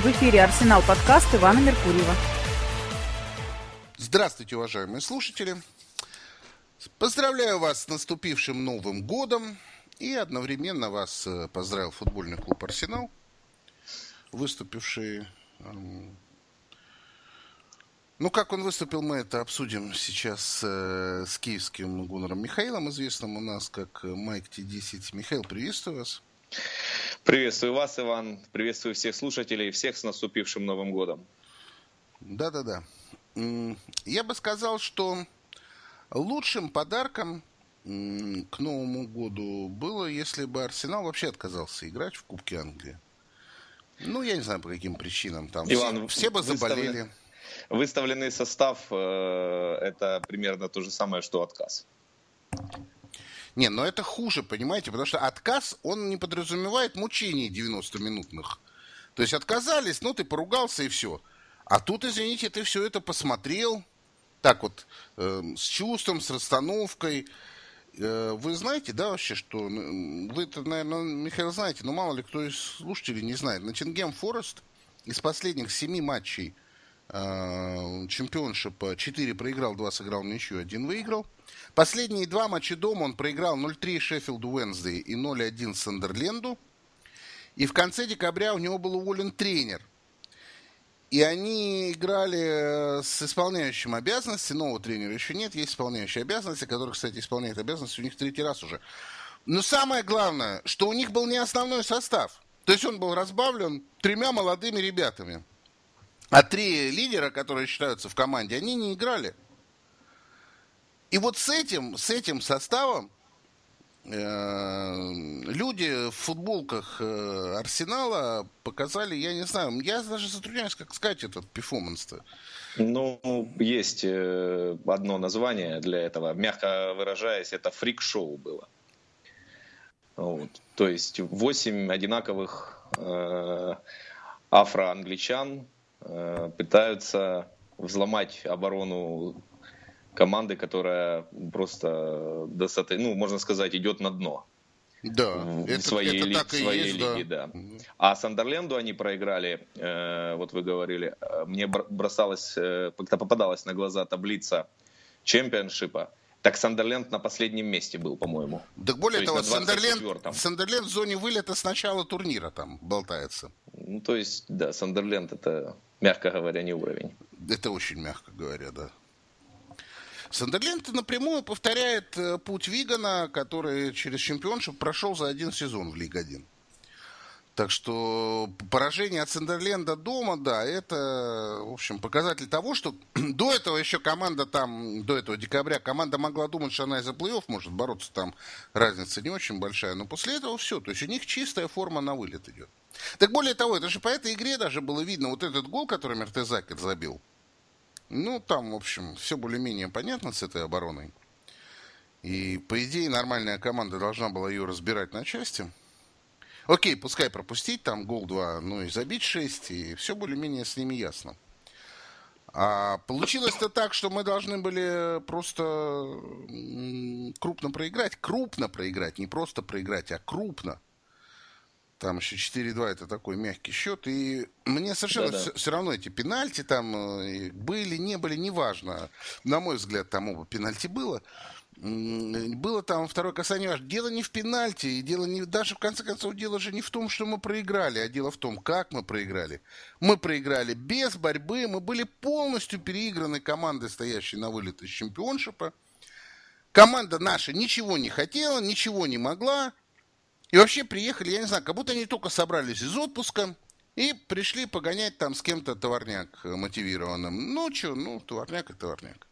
В эфире «Арсенал» подкаст Ивана Меркурьева. Здравствуйте, уважаемые слушатели. Поздравляю вас с наступившим Новым годом. И одновременно вас поздравил футбольный клуб «Арсенал», выступивший... Ну, как он выступил, мы это обсудим сейчас с киевским гуннером Михаилом, известным у нас как Майк Т-10. Михаил, приветствую вас. Приветствую вас, Иван. Приветствую всех слушателей, всех с наступившим Новым годом. Да-да-да. Я бы сказал, что лучшим подарком к Новому году было, если бы Арсенал вообще отказался играть в Кубке Англии. Ну, я не знаю, по каким причинам. Там Иван, все бы заболели. Выставленный состав это примерно то же самое, что отказ. Не, но это хуже, понимаете, потому что отказ, он не подразумевает мучений 90-минутных. То есть отказались, ну ты поругался и все. А тут, извините, ты все это посмотрел, так вот, с чувством, с расстановкой. Вы знаете, да, вообще, что... Вы это, наверное, Михаил, знаете, но мало ли кто из слушателей не знает. Ноттингем Форест из последних 7 матчей чемпионшипа 4 проиграл, 2 сыграл в ничью, 1 выиграл. Последние 2 матча дома он проиграл 0-3 Шеффилду Уэнсдей и 0-1 Сандерленду. И в конце декабря у него был уволен тренер. И они играли с исполняющим обязанности. Нового тренера еще нет, есть исполняющие обязанности, который, кстати, исполняет обязанности у них 3-й раз уже. Но самое главное, что у них был не основной состав. То есть он был разбавлен 3 молодыми ребятами. А 3 лидера, которые считаются в команде, они не играли. И вот с этим составом люди в футболках Арсенала показали, я не знаю, я даже затрудняюсь, как сказать этот перформанс-то. Ну, есть одно название для этого, мягко выражаясь, это фрик-шоу было. Вот. То есть 8 одинаковых афроангличан пытаются взломать оборону команды, которая просто, ну, можно сказать, идет на дно. Да, в своей лиге, да. А Сандерленду они проиграли, вот вы говорили, мне бросалась, как-то попадалась на глаза таблица чемпионшипа. Так Сандерленд на последнем месте был, по-моему. Так более того, Сандерленд в зоне вылета с начала турнира там болтается. Ну, то есть, да, Сандерленд это, мягко говоря, не уровень. Это очень мягко говоря, да. Сандерленд напрямую повторяет путь Вигана, который через чемпионшип прошел за 1 сезон в Лиге 1. Так что поражение от Сандерленда дома, да, это, в общем, показатель того, что до этого еще команда там, до этого декабря, команда могла думать, что она из-за плей-офф может бороться, там разница не очень большая, но после этого все, то есть у них чистая форма на вылет идет. Так более того, это же по этой игре даже было видно, вот этот гол, который Мертезакер забил, ну, там, в общем, все более-менее понятно с этой обороной. И, по идее, нормальная команда должна была ее разбирать на части. Окей, пускай пропустить, там гол 2, ну и забить 6, и все более-менее с ними ясно. А получилось-то так, что мы должны были просто крупно проиграть, не просто проиграть, а крупно. Там еще 4-2, это такой мягкий счет. И мне совершенно все равно эти пенальти там были, не были, неважно. На мой взгляд, там оба пенальти было. Было там второе касание. Дело не в пенальти. И дело не, даже в конце концов, дело же не в том, что мы проиграли, а дело в том, как мы проиграли. Мы проиграли без борьбы. Мы были полностью переиграны командой, стоящей на вылет из чемпионшипа. Команда наша ничего не хотела, ничего не могла. И вообще приехали, я не знаю, как будто они только собрались из отпуска и пришли погонять там с кем-то товарняк мотивированным. Ну, что, ну, товарняк и товарняк.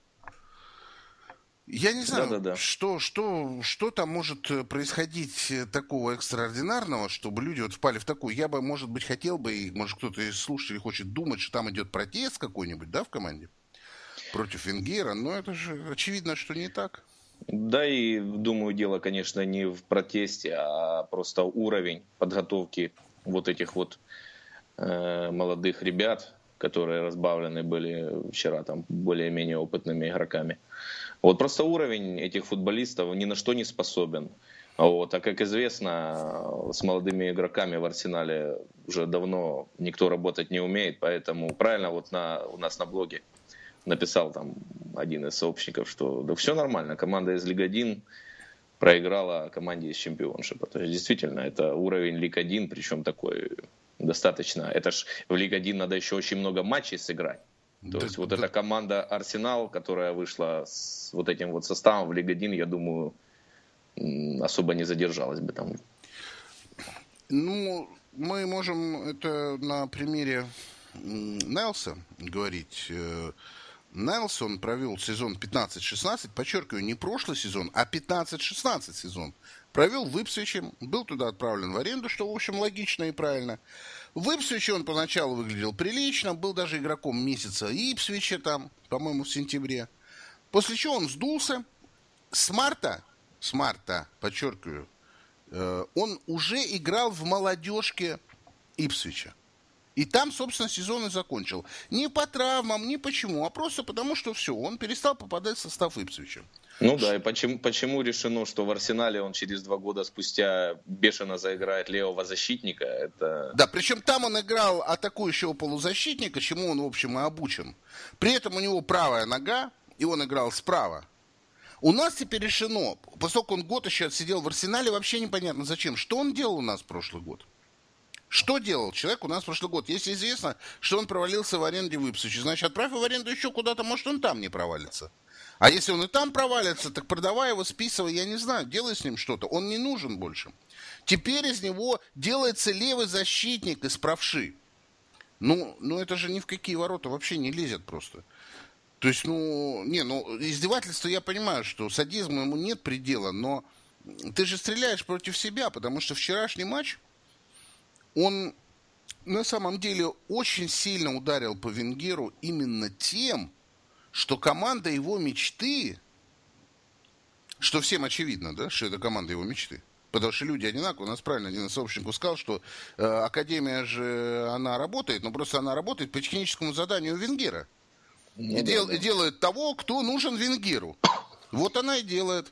Я не знаю, что там может происходить такого экстраординарного, чтобы люди вот впали в такую. Я бы, может быть, хотел бы, и, может, кто-то из слушателей хочет думать, что там идет протест какой-нибудь, да, в команде против Венгера, но это же очевидно, что не так. Да, и думаю, дело, конечно, не в протесте, а просто уровень подготовки вот этих вот молодых ребят, которые разбавлены были вчера там более-менее опытными игроками. Вот просто уровень этих футболистов ни на что не способен. Вот. А как известно, с молодыми игроками в Арсенале уже давно никто работать не умеет, поэтому правильно вот у нас на блоге написал там один из сообщников, что да все нормально, команда из Лиг 1 проиграла команде из Чемпионшипа. То есть действительно это уровень Лиг 1, причем такой достаточно. Это ж в Лиг 1 надо еще очень много матчей сыграть. То есть вот эта команда Арсенал, которая вышла с вот этим вот составом в Лиг 1, я думаю, особо не задержалась бы там. Ну, мы можем это на примере Нелса говорить. Нелс, он провел сезон 15-16, подчеркиваю, не прошлый сезон, а 15-16 сезон. Провел в Ипсвиче, был туда отправлен в аренду, что, в общем, логично и правильно. В Ипсвиче он поначалу выглядел прилично, был даже игроком месяца Ипсвича там, по-моему, в сентябре. После чего он сдулся. С марта, подчеркиваю, он уже играл в молодежке Ипсвича. И там, собственно, сезон и закончил. Не по травмам, не почему, а просто потому, что все, он перестал попадать в состав Ипсвича. Ну да, и почему решено, что в Арсенале он через 2 года спустя бешено заиграет левого защитника? Это... Да, причем там он играл атакующего полузащитника, чему он, в общем, и обучен. При этом у него правая нога, и он играл справа. У нас теперь решено, поскольку он год еще отсидел в Арсенале, вообще непонятно зачем. Что он делал у нас в прошлый год? Что делал человек у нас в прошлый год? Если известно, что он провалился в аренде в Ипсвиче, значит, отправь его в аренду еще куда-то, может, он там не провалится. А если он и там провалится, так продавай его, списывай, я не знаю, делай с ним что-то. Он не нужен больше. Теперь из него делается левый защитник из правши. Ну это же ни в какие ворота вообще не лезет просто. То есть, издевательство я понимаю, что садизму ему нет предела, но ты же стреляешь против себя, потому что вчерашний матч, он на самом деле очень сильно ударил по Венгеру именно тем, что команда его мечты, что всем очевидно, да, что это команда его мечты. Потому что люди одинаковые. У нас правильно один из сообщников сказал, что Академия же, она работает, но просто она работает по техническому заданию Венгера. И делает того, кто нужен Венгеру. Вот она и делает.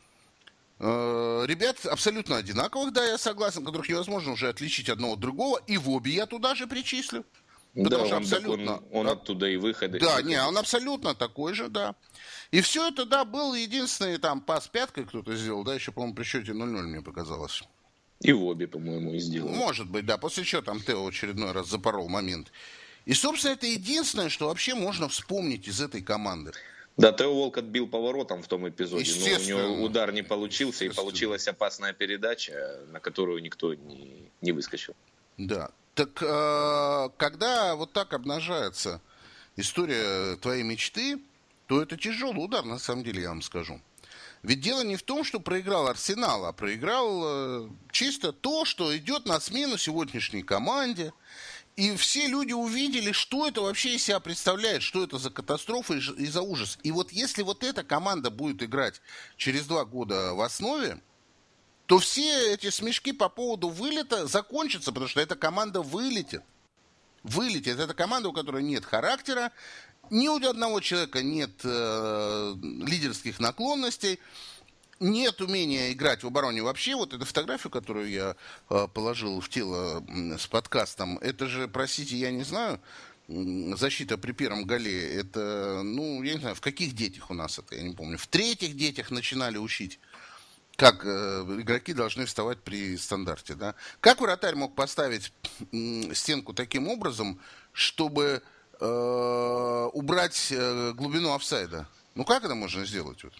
Ребят абсолютно одинаковых, да, я согласен, которых невозможно уже отличить одного от другого, и в обе я туда же причислю. Потому что абсолютно... Он оттуда и выходит. Да, он абсолютно такой же, да. И все это, да, был единственный там пас пяткой кто-то сделал, да, еще, по-моему, при счете 0-0 мне показалось. И в обе, по-моему, и сделал. Может быть, да, после чего там Тео очередной раз запорол момент. И, собственно, это единственное, что вообще можно вспомнить из этой команды. Да, Тео Волк отбил поворотом в том эпизоде, но у него удар не получился, и получилась опасная передача, на которую никто не выскочил. Да. Так когда вот так обнажается история твоей мечты, то это тяжелый удар, на самом деле, я вам скажу. Ведь дело не в том, что проиграл Арсенал, а проиграл чисто то, что идет на смену сегодняшней команде. И все люди увидели, что это вообще из себя представляет, что это за катастрофа и за ужас. И вот если вот эта команда будет играть через 2 года в основе, то все эти смешки по поводу вылета закончатся, потому что эта команда вылетит. Вылетит. Это команда, у которой нет характера, ни у одного человека нет лидерских наклонностей, нет умения играть в обороне вообще. Вот эту фотографию, которую я положил в тело с подкастом, это же, простите, я не знаю, защита при первом голе. Это, я не знаю, в каких детях у нас это, я не помню. В 3-х детях начинали учить, как игроки должны вставать при стандарте. Да? Как вратарь мог поставить стенку таким образом, чтобы убрать глубину офсайда? Как это можно сделать? Вот?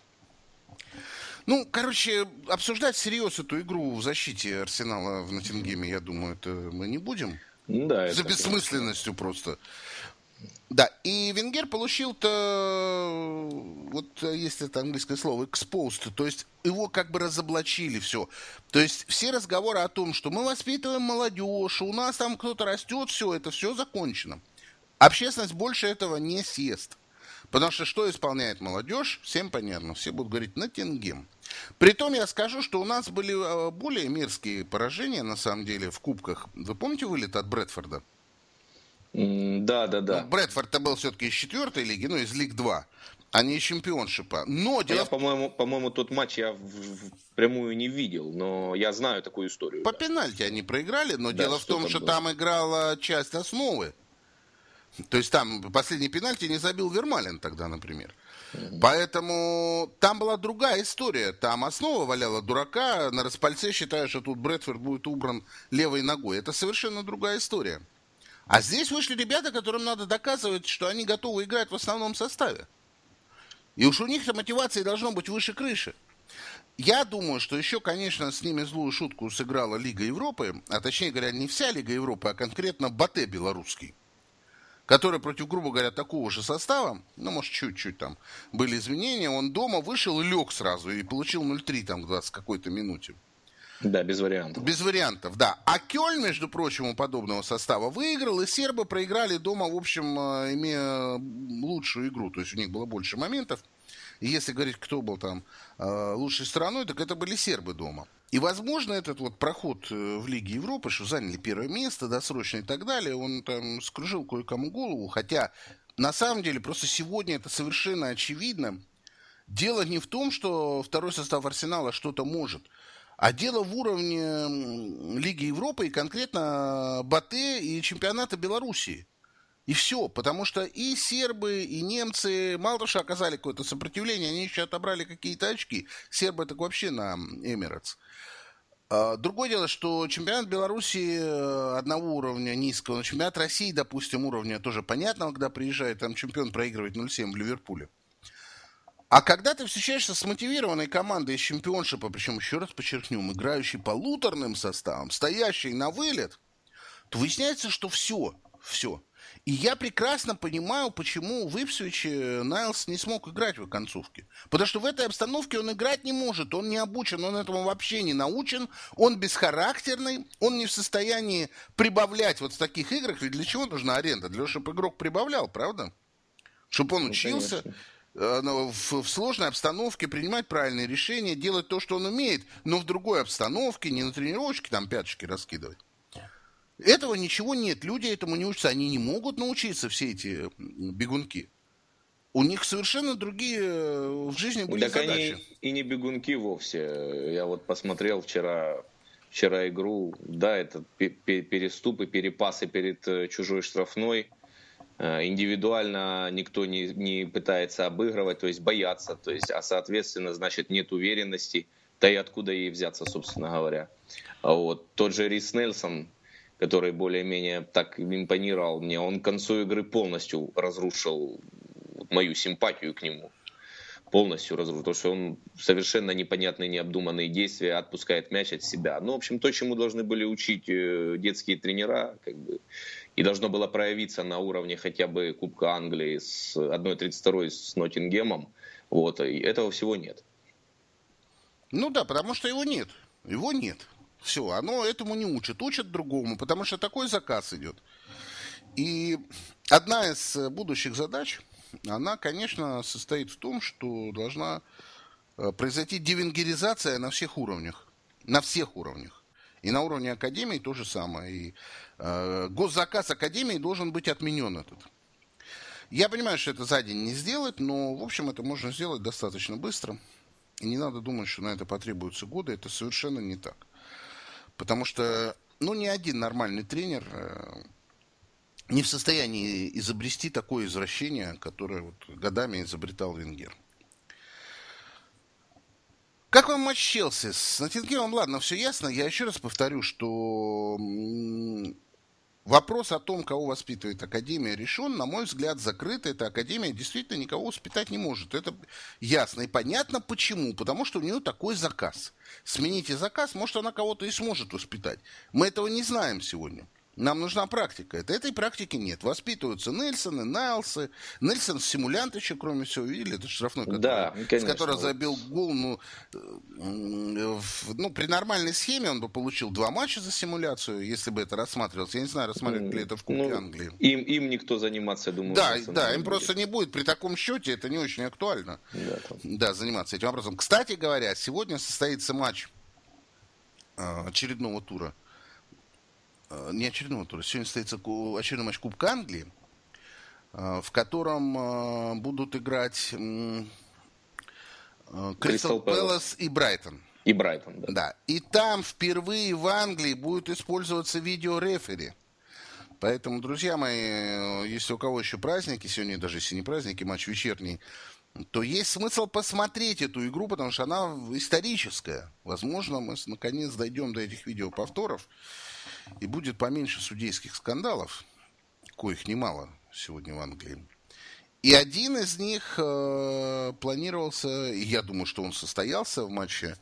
Обсуждать всерьез эту игру в защите Арсенала в Ноттингеме, я думаю, это мы не будем. Да, за бессмысленностью просто. Да, и Венгер получил-то, вот есть это английское слово, exposed, то есть его как бы разоблачили все. То есть все разговоры о том, что мы воспитываем молодежь, у нас там кто-то растет, это все закончено. Общественность больше этого не съест. Потому что исполняет молодежь, всем понятно, все будут говорить Ноттингем. Притом я скажу, что у нас были более мерзкие поражения, на самом деле, в кубках. Вы помните вылет от Брэдфорда? Да. Брэдфорд-то был все-таки из 4-й лиги, из Лиг 2. а не чемпионшипа. Но дело... по-моему, тот матч я впрямую не видел, но я знаю такую историю. По пенальти они проиграли, но дело в том, что там играла часть основы. То есть там последний пенальти не забил Вермален тогда, например. Поэтому там была другая история. Там основа валяла дурака, на распальце считая, что тут Брэдфорд будет убран левой ногой. Это совершенно другая история. А здесь вышли ребята, которым надо доказывать, что они готовы играть в основном составе. И уж у них-то мотивация должно быть выше крыши. Я думаю, что еще, конечно, с ними злую шутку сыграла Лига Европы, а точнее говоря, не вся Лига Европы, а конкретно Батэ белорусский, который против, грубо говоря, такого же состава, ну, может, чуть-чуть там были изменения, он дома вышел и лег сразу, и получил 0-3 там в 20 какой-то минуте. Да, без вариантов. Без вариантов, да. А Кёльн, между прочим, у подобного состава выиграл, и сербы проиграли дома, в общем, имея лучшую игру. То есть у них было больше моментов. И если говорить, кто был там лучшей стороной, так это были сербы дома. И, возможно, этот вот проход в Лиге Европы, что заняли первое место досрочно и так далее, он там скружил кое-кому голову. Хотя, на самом деле, просто сегодня это совершенно очевидно. Дело не в том, что второй состав Арсенала что-то может, а дело в уровне Лиги Европы и конкретно Батэ и чемпионата Белоруссии. И все, потому что и сербы, и немцы, мало того, что оказали какое-то сопротивление, они еще отобрали какие-то очки. Сербы так вообще на Эмирейтс. Другое дело, что чемпионат Белоруссии одного уровня низкого, но чемпионат России, допустим, уровня тоже понятного, когда приезжает там чемпион проигрывает 0-7 в Ливерпуле. А когда ты встречаешься с мотивированной командой из чемпионшипа, причем, еще раз подчеркнем, играющей полуторным составом, стоящей на вылет, то выясняется, что все. И я прекрасно понимаю, почему в Ипсвиче Найлс не смог играть в концовке. Потому что в этой обстановке он играть не может, он не обучен, он этому вообще не научен, он бесхарактерный, он не в состоянии прибавлять вот в таких играх. Ведь для чего нужна аренда? Для того, чтобы игрок прибавлял, правда? Чтобы он учился... в сложной обстановке принимать правильные решения, делать то, что он умеет, но в другой обстановке, не на тренировочке там пяточки раскидывать. Этого ничего нет, люди этому не учатся, они не могут научиться, все эти бегунки. У них совершенно другие в жизни были так задачи. Они и не бегунки вовсе. Я вот посмотрел вчера игру, да, это переступы, перепасы перед чужой штрафной. Индивидуально никто не пытается обыгрывать, то есть боятся, а соответственно, значит, нет уверенности, да и откуда ей взяться, собственно говоря. А вот тот же Рис Нельсон, который более-менее так импонировал мне, он к концу игры полностью разрушил мою симпатию к нему. Полностью разрушил, потому что он совершенно непонятные, необдуманные действия, отпускает мяч от себя. Ну, в общем, то, чему должны были учить детские тренера, как бы, и должно было проявиться на уровне хотя бы Кубка Англии с 1/32 с Ноттингемом, вот, и этого всего нет. Ну да, потому что его нет. Его нет. Все, оно этому не учат. Учат другому, потому что такой заказ идет. И одна из будущих задач, она, конечно, состоит в том, что должна произойти девенгеризация на всех уровнях. На всех уровнях. И на уровне академии то же самое. И госзаказ академии должен быть отменен этот. Я понимаю, что это за день не сделать, но, в общем, это можно сделать достаточно быстро. И не надо думать, что на это потребуются годы. Это совершенно не так. Потому что, ни один нормальный тренер не в состоянии изобрести такое извращение, которое вот годами изобретал Венгер. Как вам матч Челси? С Ноттингемом, ладно, все ясно. Я еще раз повторю, что вопрос о том, кого воспитывает Академия, решен. На мой взгляд, закрыта. Эта Академия действительно никого воспитать не может. Это ясно и понятно. Почему? Потому что у нее такой заказ. Смените заказ, может, она кого-то и сможет воспитать. Мы этого не знаем сегодня. Нам нужна практика. Этой практики нет. Воспитываются Нельсоны, Найлсы. Нельсон симулянт еще, кроме всего, видели? Это штрафной, с которого забил гол. При нормальной схеме он бы получил 2 матча за симуляцию, если бы это рассматривалось. Я не знаю, рассматривали ли это в Кубке Англии. Им никто заниматься, я думаю. Да, им просто не будет. При таком счете это не очень актуально. Да, заниматься этим вопросом. Кстати говоря, сегодня состоится матч очередного тура. Не очередного тура. Сегодня состоится очередной матч Кубка Англии. в котором будут играть Кристал Пэлас и Брайтон. И Брайтон, да. Да. И там впервые в Англии будет использоваться видеорефери. Поэтому, друзья мои, если у кого еще праздники, сегодня даже если не праздники, матч вечерний, то есть смысл посмотреть эту игру, потому что она историческая. Возможно, мы наконец дойдем до этих видеоповторов, и будет поменьше судейских скандалов, коих немало сегодня в Англии. И один из них планировался, и я думаю, что он состоялся в матче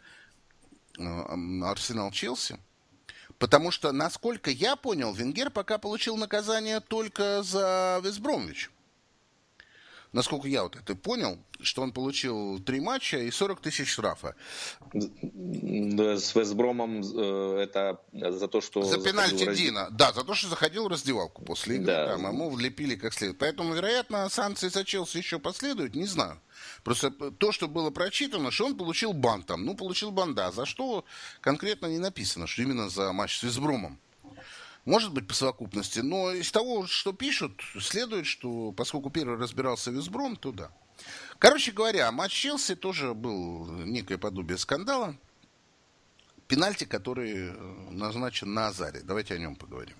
Арсенал-Челси. Потому что, насколько я понял, Венгер пока получил наказание только за Вест-Бромвич. Насколько я вот это понял, что он получил 3 матча и 40 тысяч штрафа. Да, с Вестбромом это за то, что... За пенальти Дина. Да, за то, что заходил в раздевалку после игры. Да. Там ему влепили как следует. Поэтому, вероятно, санкции за Челси еще последуют, не знаю. Просто то, что было прочитано, что он получил бан там. Ну, получил бан, да. За что конкретно не написано, что именно за матч с Вестбромом. Может быть, по совокупности, но из того, что пишут, следует, что поскольку первый разбирался Вестбром, то да. Короче говоря, матч Челси тоже был некое подобие скандала. Пенальти, который назначен на Азаре. Давайте о нем поговорим.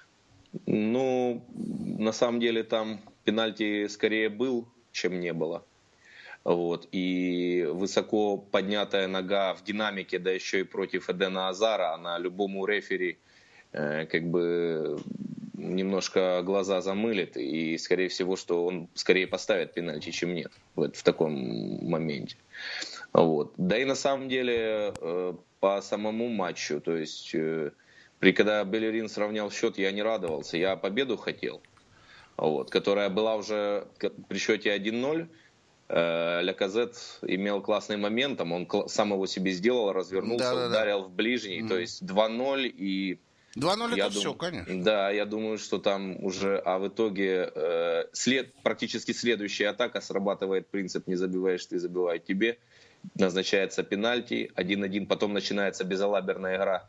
Ну, на самом деле там пенальти скорее был, чем не было. Вот. И высоко поднятая нога в динамике, да еще и против Эдена Азара, она любому рефери как бы немножко глаза замылит, и скорее всего, что он скорее поставит пенальти, чем нет в таком моменте. Вот. Да и на самом деле по самому матчу, то есть когда Белерин сравнял счет, я не радовался, я победу хотел, вот, которая была уже при счете 1-0. Ляказет имел классный момент, он сам его себе сделал, развернулся, ударил в ближний, то есть 2-0 и 2-0 это все, конечно. Да, я думаю, что там уже, а в итоге практически следующая атака срабатывает принцип «не забиваешь ты, забивают тебе». Назначается пенальти, 1-1, потом начинается безалаберная игра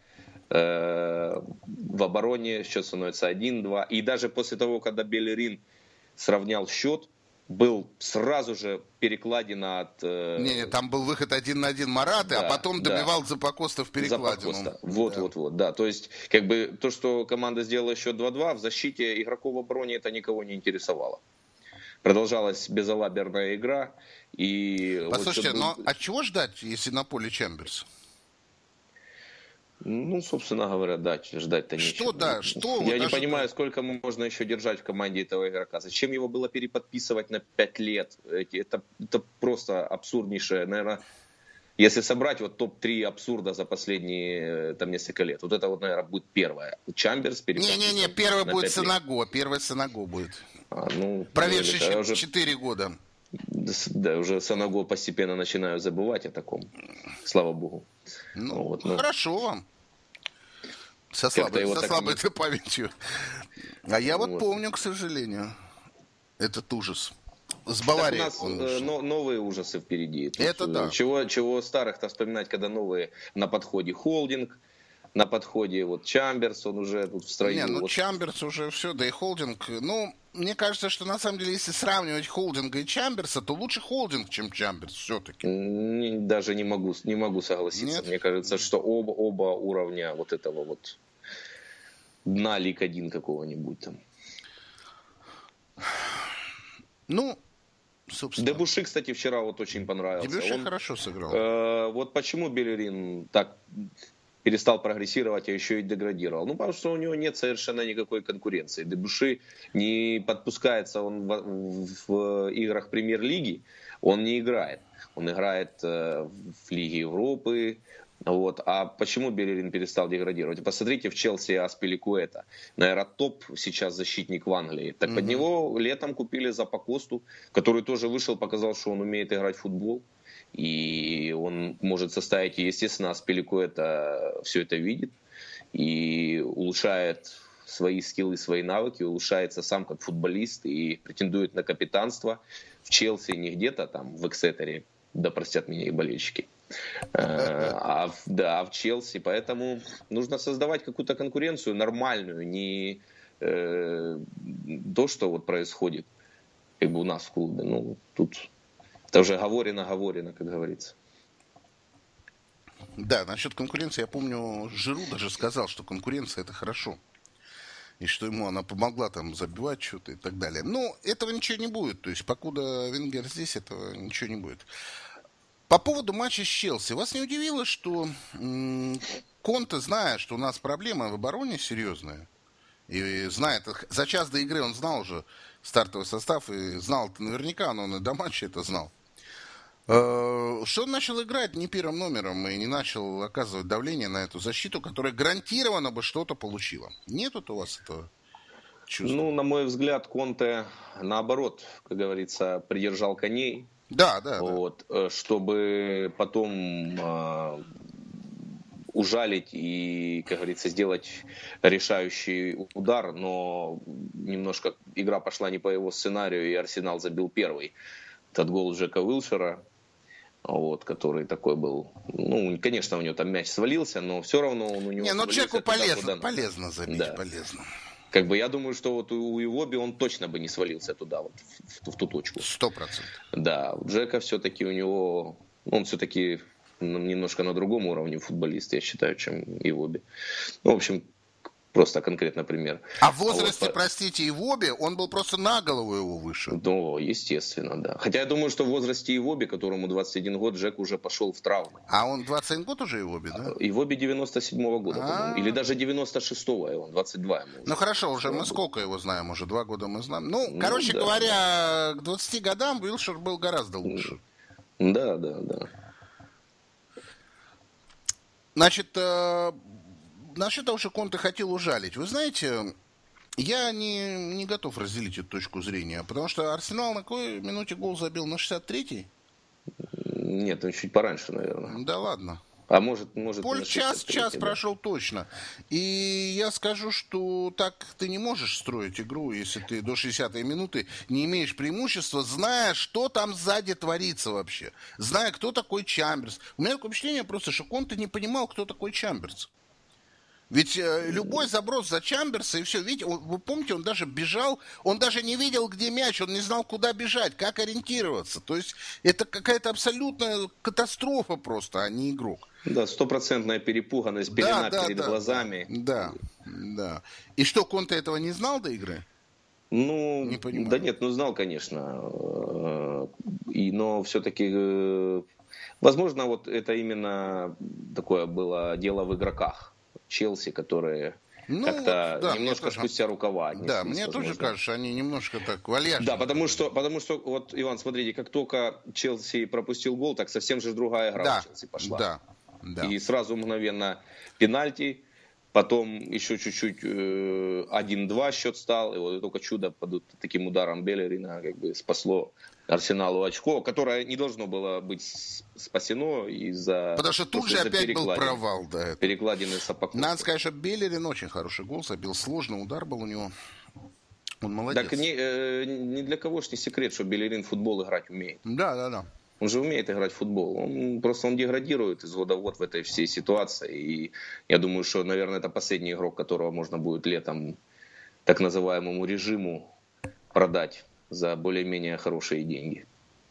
в обороне, счет становится 1-2. И даже после того, когда Белерин сравнял счет, был сразу же перекладина от... Не, там был выход 1-1 Мараты, да, а потом добивал Запакоста в перекладину. Вот, да. То есть, как бы, то, что команда сделала счет 2-2, в защите игроков в обороне это никого не интересовало. Продолжалась безалаберная игра. И послушайте, вот, но от чего ждать, если на поле Чемберс? Ну, собственно говоря, да, ждать-то нечего. Что, да, что? Я не понимаю, сколько можно еще держать в команде этого игрока. Зачем его было переподписывать на 5 лет? Это просто абсурднейшее, наверное, если собрать вот топ-3 абсурда за последние там несколько лет. Вот это вот, наверное, будет первое. Чамберс переподписывать. Не, первое будет Санаго. Первое Санаго будет. Проведший 4 года. Да, уже Санаго постепенно начинаю забывать о таком. Слава богу. Ну, хорошо вам. Со слабой памятью. А я вот помню, к сожалению, этот ужас. С Баварией. У нас новые ужасы впереди. Тут это да. Чего старых-то вспоминать, когда новые на подходе холдинг, на подходе вот Чамберс, он уже тут в строю. Не, ну Чамберс уже все, да и холдинг. Ну, мне кажется, что на самом деле, если сравнивать холдинга и Чамберса, то лучше холдинг, чем Чамберс все-таки. Даже не могу согласиться. Нет? Мне кажется, что оба уровня вот этого вот дна Лиг 1 какого-нибудь там. Ну, собственно. Дебуши, кстати, вчера вот очень понравился. Дебуши хорошо сыграл. Вот почему Белерин так перестал прогрессировать, а еще и деградировал. Ну, потому что у него нет совершенно никакой конкуренции. Дебуши не подпускается, он в играх премьер-лиги, он не играет. Он играет в Лиге Европы. Вот. А почему Белерин перестал деградировать? Посмотрите, в Челси Аспиликуэта. Наверное, топ сейчас защитник в Англии. Так под него летом купили Запакосту, который тоже вышел, показал, что он умеет играть в футбол. И он может составить, и, естественно, Аспиликуэта все это видит и улучшает свои скиллы, свои навыки, улучшается сам как футболист и претендует на капитанство в Челси, не где-то там в Эксетере, да простят меня и болельщики, а в Челси. Поэтому нужно создавать какую-то конкуренцию нормальную, не то, что вот происходит как бы у нас в клубе. Ну, тут это уже говорено, как говорится. Да, насчет конкуренции, я помню, Жиру даже сказал, что конкуренция это хорошо. И что ему она помогла там забивать что-то и так далее. Но этого ничего не будет. То есть, покуда Венгер здесь, этого ничего не будет. По поводу матча с Челси. Вас не удивило, что Конте, зная, что у нас проблема в обороне серьезная, и знает, за час до игры он знал уже стартовый состав, и знал это наверняка, но он и до матча это знал, что он начал играть не первым номером и не начал оказывать давление на эту защиту, которая гарантированно бы что-то получила. Нет у вас этого чувства? Ну, на мой взгляд, Конте, наоборот, как говорится, придержал коней. Да. Вот, чтобы потом ужалить и, как говорится, сделать решающий удар, но немножко игра пошла не по его сценарию, и Арсенал забил первый. Этот гол Джека Уилшера, вот, который такой был. Ну, конечно, у него там мяч свалился, но все равно он у него... Не, ну Джеку полезно забить, да. Полезно. Как бы я думаю, что вот у Ивоби он точно бы не свалился туда, вот, в ту точку. 100%. Да, у Джека все-таки у него... Он все-таки немножко на другом уровне футболист, я считаю, чем Ивоби. Ну, в общем, просто конкретно пример. А в возрасте, простите, Ивоби, он был просто на голову его выше. Ну, естественно, да. Хотя я думаю, что в возрасте Ивоби, которому 21 год, Джек уже пошел в травмы. А он 21 год уже Ивоби, да? Ивоби 97-го года, по-моему. Или даже 96-го, он 22 ему уже. Ну, хорошо, уже мы сколько его знаем? Уже 2 года мы знаем. Ну, короче говоря, к 20 годам Уилшер был гораздо лучше. Да. Значит, насчет того, что Конте хотел ужалить. Вы знаете, я не готов разделить эту точку зрения, потому что Арсенал на какой минуте гол забил? На 63-й? Нет, он чуть пораньше, наверное. Да ладно. А может час прошел точно. И я скажу, что так ты не можешь строить игру, если ты до 60-й минуты не имеешь преимущества, зная, что там сзади творится вообще. Зная, кто такой Чамберс. У меня такое впечатление просто, что Конте не понимал, кто такой Чамберс. Ведь любой заброс за Чамберса и все, видите, вы помните, он даже бежал, он даже не видел, где мяч, он не знал, куда бежать, как ориентироваться. То есть это какая-то абсолютная катастрофа просто, а не игрок. Да, 100% перепуганность, пелена перед глазами. Да. И что, Конте этого не знал до игры? Ну, не понимаю. Да нет, знал, конечно. Но все-таки, возможно, вот это именно такое было дело в игроках Челси, которые как-то немножко спустя рукава отнеслись. Да, мне тоже кажется, они немножко так вальяжно. Да, потому что, вот, Иван, смотрите, как только Челси пропустил гол, так совсем же другая игра у Челси пошла. Да. И сразу мгновенно пенальти, потом еще чуть-чуть 1-2 счет стал, и вот только чудо под таким ударом Беллерина как бы спасло Арсеналу очко, которое не должно было быть спасено из-за... Потому что тут же опять был провал. Да, перекладины Сапакова. Надо сказать, что Беллерин очень хороший гол забил, сложный удар был у него. Он молодец. Так ни для кого ж не секрет, что Беллерин в футбол играть умеет. Да. Он же умеет играть в футбол. Он деградирует из года в год в этой всей ситуации. И я думаю, что, наверное, это последний игрок, которого можно будет летом так называемому режиму продать за более-менее хорошие деньги.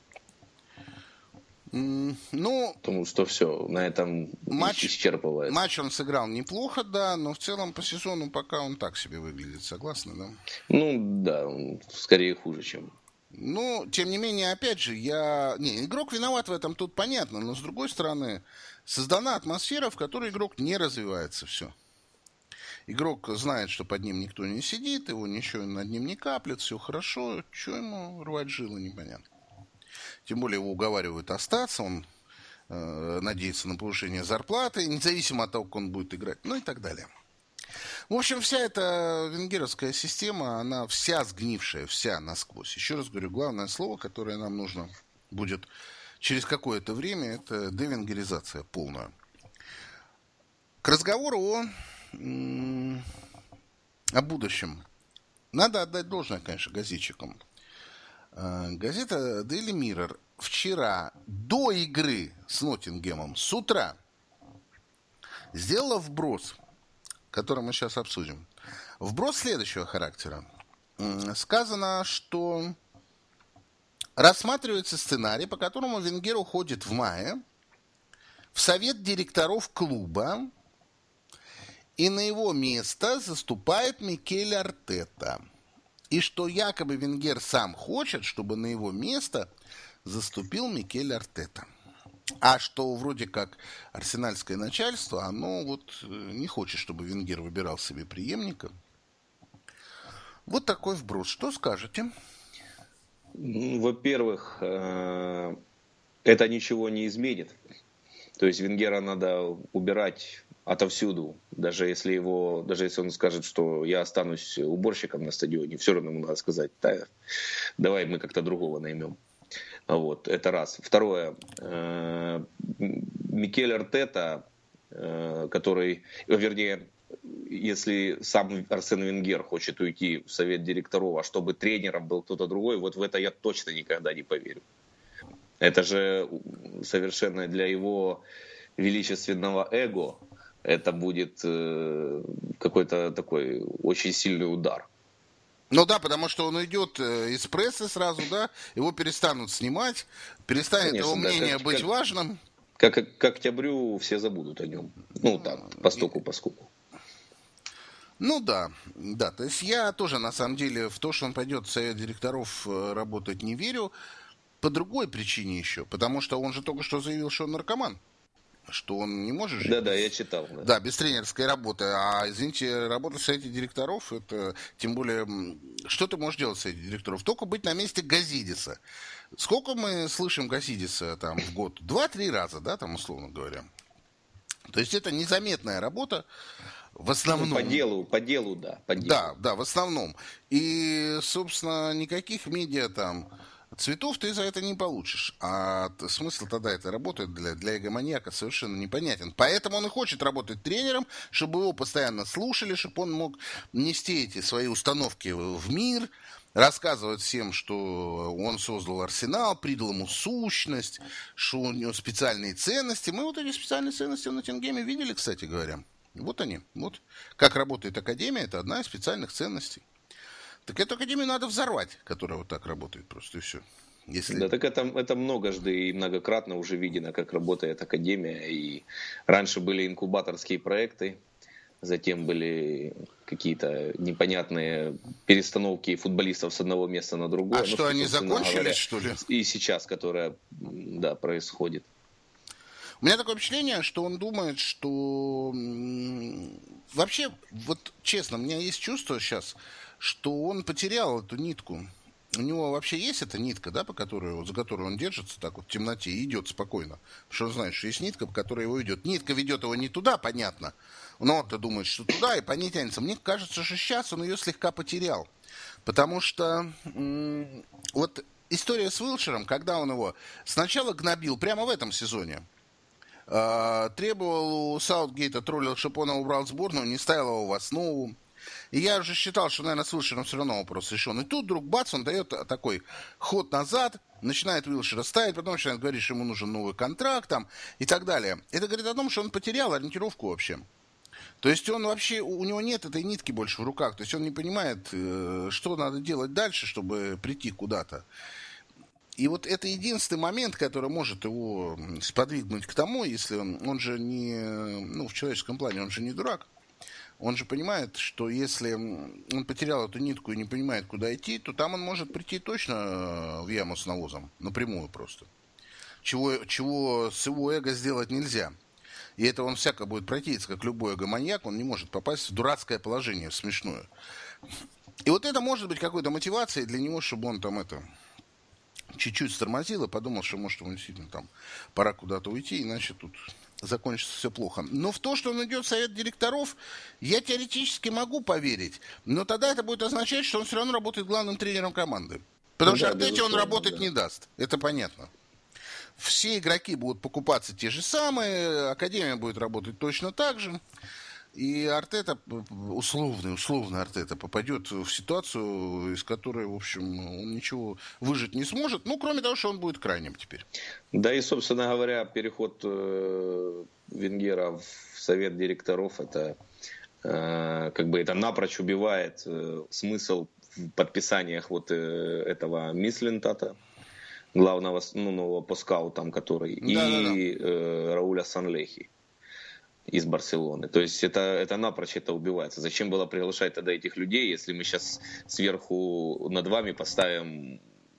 Потому что все, на этом матч исчерпывается. Матч он сыграл неплохо, да, но в целом по сезону пока он так себе выглядит. Согласны, да? Ну, да, он скорее хуже, чем... Ну, тем не менее, опять же, игрок виноват в этом, тут понятно, но с другой стороны, создана атмосфера, в которой игрок не развивается, все. Игрок знает, что под ним никто не сидит, его ничего над ним не каплет, все хорошо, что ему рвать жилы, непонятно. Тем более его уговаривают остаться, он надеется на повышение зарплаты, независимо от того, как он будет играть, ну и так далее. В общем, вся эта венгеровская система, она вся сгнившая, вся насквозь. Еще раз говорю, главное слово, которое нам нужно будет через какое-то время, это девенгеризация полная. К разговору о будущем. Надо отдать должное, конечно, газетчикам. Газета Daily Mirror вчера до игры с Ноттингемом с утра сделала вброс, который мы сейчас обсудим. Вброс следующего характера. Сказано, что рассматривается сценарий, по которому Венгер уходит в мае в совет директоров клуба, и на его место заступает Микель Артета. И что якобы Венгер сам хочет, чтобы на его место заступил Микель Артета. А что вроде как арсенальское начальство, оно вот не хочет, чтобы Венгер выбирал себе преемника. Вот такой вброс. Что скажете? Во-первых, это ничего не изменит. То есть Венгера надо убирать отовсюду. Даже если он скажет, что я останусь уборщиком на стадионе, все равно ему надо сказать, да, давай мы как-то другого наймем. Вот, это раз. Второе. Микель Артета, который, вернее, если сам Арсен Венгер хочет уйти в совет директоров, а чтобы тренером был кто-то другой, вот в это я точно никогда не поверю. Это же совершенно для его величественного эго, это будет какой-то такой очень сильный удар. Ну да, потому что он идет из прессы сразу, да, его перестанут снимать, перестанет его мнение быть важным. Как к октябрю все забудут о нем. Ну так, поскольку. Ну да, то есть я тоже на самом деле в то, что он пойдет в совет директоров работать, не верю. По другой причине еще, потому что он же только что заявил, что он наркоман. Что он не может жить. Да, я читал. Да, без тренерской работы. А, извините, работа в совете директоров, это тем более... Что ты можешь делать в совете директоров? Только быть на месте Газидиса. Сколько мы слышим Газидиса там в год? 2-3 раза, да, там условно говоря. То есть это незаметная работа в основном. Ну, по делу, да. Да, в основном. И, собственно, никаких медиа там... Цветов ты за это не получишь. А смысл тогда этой работы для эгоманьяка совершенно непонятен. Поэтому он и хочет работать тренером, чтобы его постоянно слушали, чтобы он мог нести эти свои установки в мир, рассказывать всем, что он создал Арсенал, придал ему сущность, что у него специальные ценности. Мы вот эти специальные ценности в Ноттингеме видели, кстати говоря. Вот они. Вот как работает Академия, это одна из специальных ценностей. Так эту академию надо взорвать, которая вот так работает просто, и все. Если... Да, так это многожды и многократно уже видено, как работает академия. И раньше были инкубаторские проекты, затем были какие-то непонятные перестановки футболистов с одного места на другое. А что, они закончились, что ли? И сейчас, которая, да, происходит. У меня такое впечатление, что он думает, что... Вообще, вот честно, у меня есть чувство сейчас, что он потерял эту нитку. У него вообще есть эта нитка, да, за которую он держится так вот в темноте и идет спокойно. Потому что он знает, что есть нитка, по которой его идет. Нитка ведет его не туда, понятно, но он-то думает, что туда, и по ней тянется. Мне кажется, что сейчас он ее слегка потерял. Потому что вот история с Уилшером, когда он его сначала гнобил прямо в этом сезоне, требовал у Саутгейта, троллил, чтобы он его убрал в сборную, не ставил его в основу. И я уже считал, что, наверное, с Уилшером все равно вопрос решен. И тут вдруг, бац, он дает такой ход назад, начинает Уилшера ставить, потом начинает говорить, что ему нужен новый контракт там, и так далее. Это говорит о том, что он потерял ориентировку вообще. То есть он вообще, у него нет этой нитки больше в руках. То есть он не понимает, что надо делать дальше, чтобы прийти куда-то. И вот это единственный момент, который может его сподвигнуть к тому, если он же не, ну, в человеческом плане, он же не дурак. Он же понимает, что если он потерял эту нитку и не понимает, куда идти, то там он может прийти точно в яму с навозом, напрямую просто. Чего с его эго сделать нельзя. И это он всяко будет противиться, как любой эго-маньяк, он не может попасть в дурацкое положение, в смешное. И вот это может быть какой-то мотивацией для него, чтобы он там это... чуть-чуть стормозил и подумал, что, может, ему действительно там пора куда-то уйти, иначе тут закончится все плохо. Но в то, что он идет в совет директоров, я теоретически могу поверить, но тогда это будет означать, что он все равно работает главным тренером команды. Потому что Артете он работать не даст, это понятно. Все игроки будут покупаться те же самые, Академия будет работать точно так же. И Артета, условный Артета, попадет в ситуацию, из которой, в общем, он ничего выжить не сможет, ну, кроме того, что он будет крайним теперь. Да и, собственно говоря, переход Венгера в совет директоров, это как бы это напрочь убивает смысл в подписаниях вот этого Мислинтата. главного нового по скаутам, который, и Рауля Санлехи из Барселоны. То есть это напрочь это убивается. Зачем было приглашать тогда этих людей, если мы сейчас сверху над вами поставим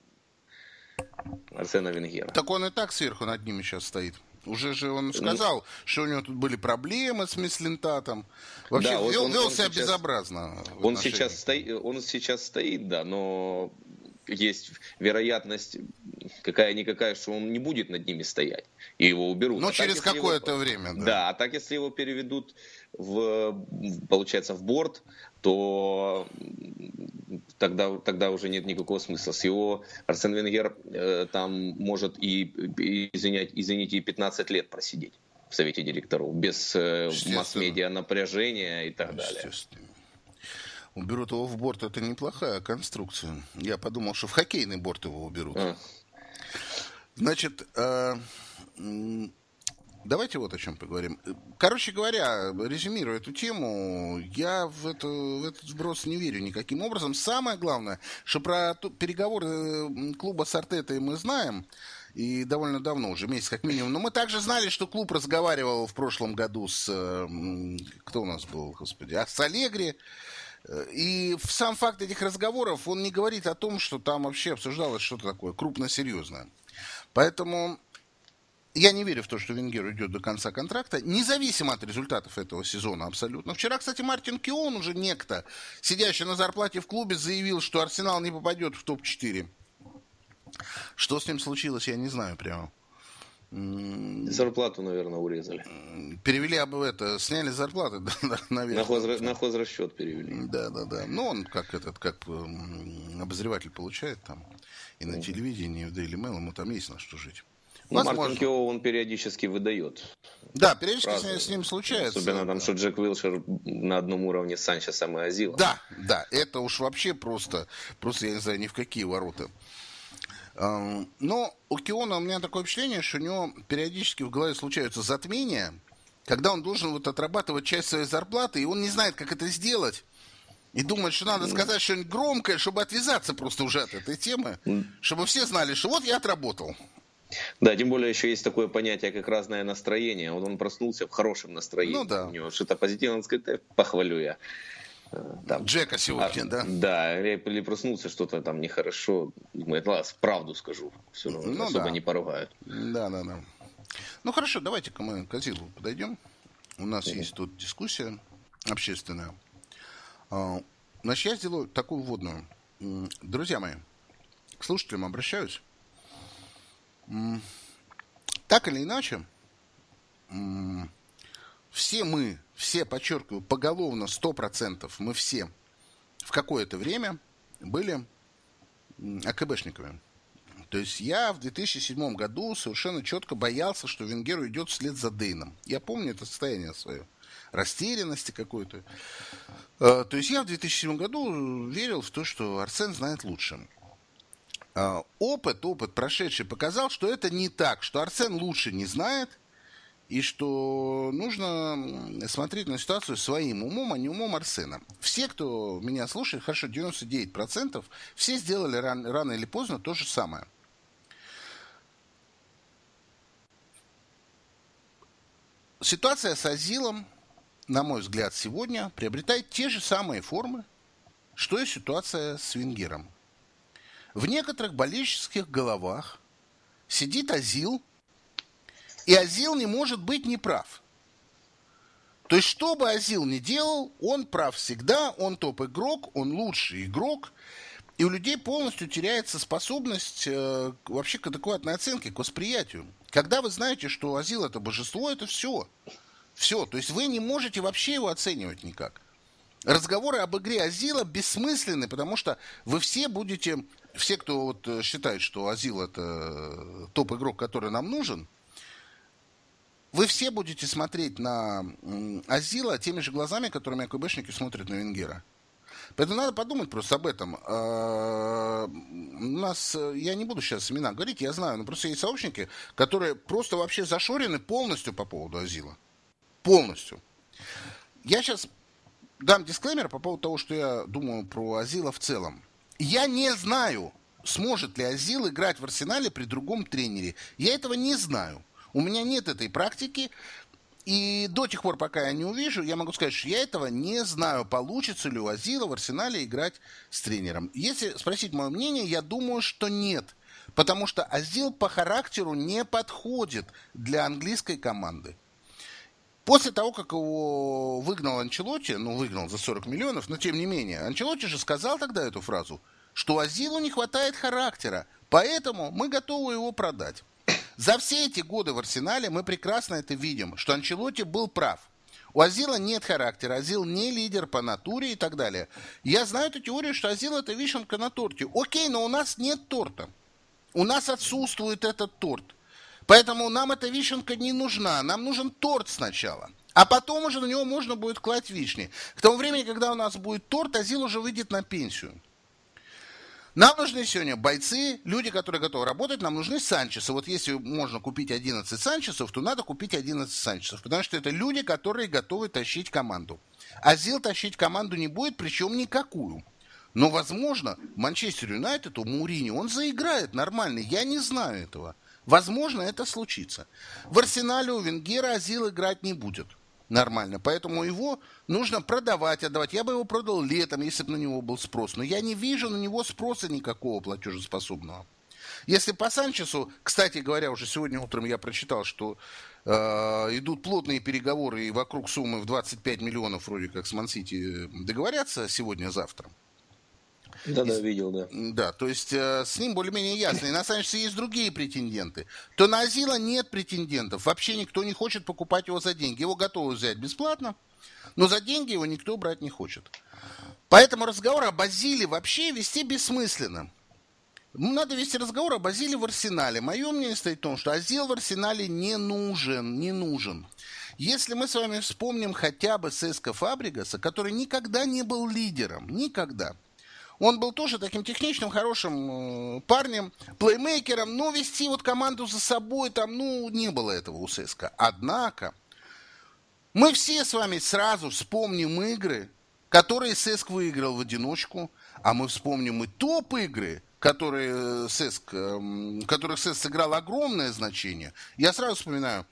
Арсена Венгера? Так он и так сверху над ними сейчас стоит. Уже же он сказал, что у него тут были проблемы с Мислентатом. Вообще да, вел себя безобразно. Он сейчас стоит, да, но есть вероятность какая-никакая, что он не будет над ними стоять, и его уберут. Но через какое-то время, да. Да, а так, если его переведут получается, в борт, то тогда уже нет никакого смысла. С его Арсен Венгер там может извините, 15 лет просидеть в совете директоров, без масс-медиа напряжения и так далее. Уберут его в борт, это неплохая конструкция. Я подумал, что в хоккейный борт его уберут. Значит, давайте вот о чем поговорим. Короче говоря, резюмируя эту тему, я в этот сброс не верю никаким образом. Самое главное, что про переговоры клуба с Артетой мы знаем, и довольно давно, уже месяц как минимум. Но мы также знали, что клуб разговаривал в прошлом году с... Кто у нас был, господи? С Аллегри. И сам факт этих разговоров, он не говорит о том, что там вообще обсуждалось что-то такое крупно-серьезное. Поэтому я не верю в то, что Венгер уйдет до конца контракта, независимо от результатов этого сезона абсолютно. Вчера, кстати, Мартин Кион, уже некто, сидящий на зарплате в клубе, заявил, что Арсенал не попадет в топ-4. Что с ним случилось, я не знаю прямо. Зарплату, наверное, урезали. Перевели сняли зарплаты, да, наверное. На хозрасчет перевели. Да. Ну, он как обозреватель получает там и на телевидении, и в Daily Mail, ему там есть на что жить. Мартин Кио он периодически выдает. Да, периодически с ним случается. Особенно там, что Джек Уилшер на одном уровне с Санчесом и Азилом. Да, это уж вообще просто, я не знаю, ни в какие ворота. Но у Киона у меня такое впечатление, что у него периодически в голове случаются затмения, когда он должен отрабатывать часть своей зарплаты, и он не знает, как это сделать. И думает, что надо сказать что-нибудь громкое, чтобы отвязаться просто уже от этой темы, чтобы все знали, что вот я отработал. Да, тем более еще есть такое понятие, как разное настроение. Вот он проснулся в хорошем настроении. Ну да. У него что-то позитивное, он сказать, похвалю я. Там, Джека сегодня, да? Да, или проснулся, что-то там нехорошо. Думает, ладно, правду скажу. Все равно особо не поругают. Да. Ну хорошо, давайте-ка мы к Азилу подойдем. У нас есть тут дискуссия общественная. Значит, я сделаю такую вводную. Друзья мои, к слушателям обращаюсь. Так или иначе, все, подчеркиваю, поголовно 100%, мы все в какое-то время были АКБшниками. То есть я в 2007 году совершенно четко боялся, что Венгер уйдет вслед за Дейном. Я помню это состояние свое, растерянности какой-то. То есть я в 2007 году верил в то, что Арсен знает лучше. Опыт прошедший показал, что это не так, что Арсен лучше не знает, и что нужно смотреть на ситуацию своим умом, а не умом Арсена. Все, кто меня слушает, хорошо, 99%, все сделали рано или поздно то же самое. Ситуация с Азилом, на мой взгляд, сегодня приобретает те же самые формы, что и ситуация с Венгером. В некоторых болельческих головах сидит Азил, и Азил не может быть неправ. То есть, что бы Азил ни делал, он прав всегда, он топ-игрок, он лучший игрок, и у людей полностью теряется способность вообще к адекватной оценке, к восприятию. Когда вы знаете, что Азил это божество, это все. Все, то есть вы не можете вообще его оценивать никак. Разговоры об игре Азила бессмысленны, потому что вы все будете, все, кто вот считает, что Азил это топ-игрок, который нам нужен, вы все будете смотреть на Азила теми же глазами, которыми АКБшники смотрят на Венгера. Поэтому надо подумать просто об этом. У нас, я не буду сейчас имена говорить, я знаю, но просто есть сообщники, которые просто вообще зашорены полностью по поводу Азила. Полностью. Я сейчас дам дисклеймер по поводу того, что я думаю про Азила в целом. Я не знаю, сможет ли Азил играть в Арсенале при другом тренере. Я этого не знаю. У меня нет этой практики. И до тех пор, пока я не увижу, я могу сказать, что я этого не знаю, получится ли у Азила в Арсенале играть с тренером. Если спросить мое мнение, я думаю, что нет. Потому что Азил по характеру не подходит для английской команды. После того, как его выгнал Анчелотти, выгнал за 40 миллионов, но тем не менее, Анчелотти же сказал тогда эту фразу, что Азилу не хватает характера, поэтому мы готовы его продать. За все эти годы в Арсенале мы прекрасно это видим, что Анчелотти был прав. У Азила нет характера, Азил не лидер по натуре и так далее. Я знаю эту теорию, что Азил это вишенка на торте. Окей, но у нас нет торта. У нас отсутствует этот торт. Поэтому нам эта вишенка не нужна. Нам нужен торт сначала. А потом уже на него можно будет класть вишни. К тому времени, когда у нас будет торт, Азил уже выйдет на пенсию. Нам нужны сегодня бойцы, люди, которые готовы работать. Нам нужны Санчесы. Вот если можно купить 11 Санчесов, то надо купить 11 Санчесов. Потому что это люди, которые готовы тащить команду. Азил тащить команду не будет, причем никакую. Но, возможно, Манчестер Юнайтед, у Мауриньо, он заиграет нормально. Я не знаю этого. Возможно, это случится. В Арсенале у Венгера Азил играть не будет. Нормально. Поэтому его нужно продавать, отдавать. Я бы его продал летом, если бы на него был спрос. Но я не вижу на него спроса никакого платежеспособного. Если по Санчесу, кстати говоря, уже сегодня утром я прочитал, что идут плотные переговоры и вокруг суммы в 25 миллионов вроде как с Ман-Сити договорятся сегодня-завтра. Да, видел, да. Да, то есть с ним более-менее ясно. И на Санчеса есть другие претенденты. То на Азила нет претендентов. Вообще никто не хочет покупать его за деньги. Его готовы взять бесплатно, но за деньги его никто брать не хочет. Поэтому разговор об Азиле вообще вести бессмысленно. Надо вести разговор об Азиле в Арсенале. Мое мнение стоит в том, что Азил в Арсенале не нужен. Если мы с вами вспомним хотя бы Сеско Фабрегаса, который никогда не был лидером, никогда. Он был тоже таким техничным, хорошим парнем, плеймейкером, но вести вот команду за собой там, не было этого у Сеско. Однако, мы все с вами сразу вспомним игры, которые Сеск выиграл в одиночку, а мы вспомним и топ-игры, которых Сеск сыграл огромное значение. Я сразу вспоминаю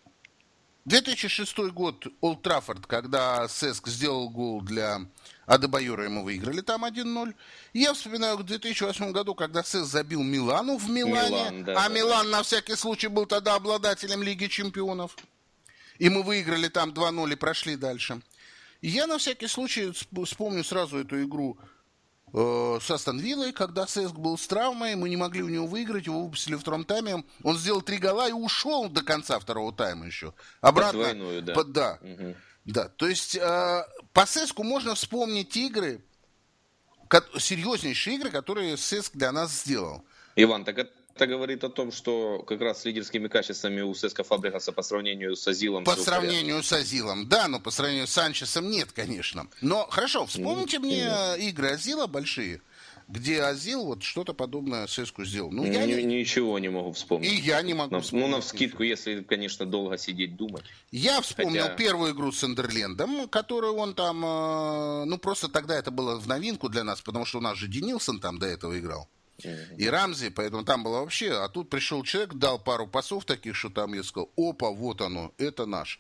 2006 год, Олд Траффорд, когда Сеск сделал гол для Адебайора, и мы выиграли там 1-0. Я вспоминаю в 2008 году, когда Сеск забил Милану в Милане, Милан на всякий случай был тогда обладателем Лиги Чемпионов. И мы выиграли там 2-0 и прошли дальше. И я на всякий случай вспомню сразу эту игру с Астон Виллой, когда Сеск был с травмой, мы не могли у него выиграть, его выпустили в втором тайме, он сделал 3 гола и ушел до конца второго тайма еще. Обратно. Двойную, да. Да. Угу. Да, то есть по Сеску можно вспомнить игры, серьезнейшие игры, которые Сеск для нас сделал. Иван, так это говорит о том, что как раз с лидерскими качествами у Сеско Фабрегаса по сравнению с Азилом... По сравнению с Азилом, да, но по сравнению с Санчесом нет, конечно. Но хорошо, вспомните мне игры Азила большие, где Азил вот что-то подобное Сеску сделал. Ничего не могу вспомнить. И я не могу вспомнить. Навскидку, если, конечно, долго сидеть думать. Я вспомнил первую игру с Сандерлендом, которую он там... просто тогда это было в новинку для нас, потому что у нас же Денилсон там до этого играл. И Рамзи, поэтому там было вообще... А тут пришел человек, дал пару пасов таких, что там я сказал, опа, вот оно, это наш.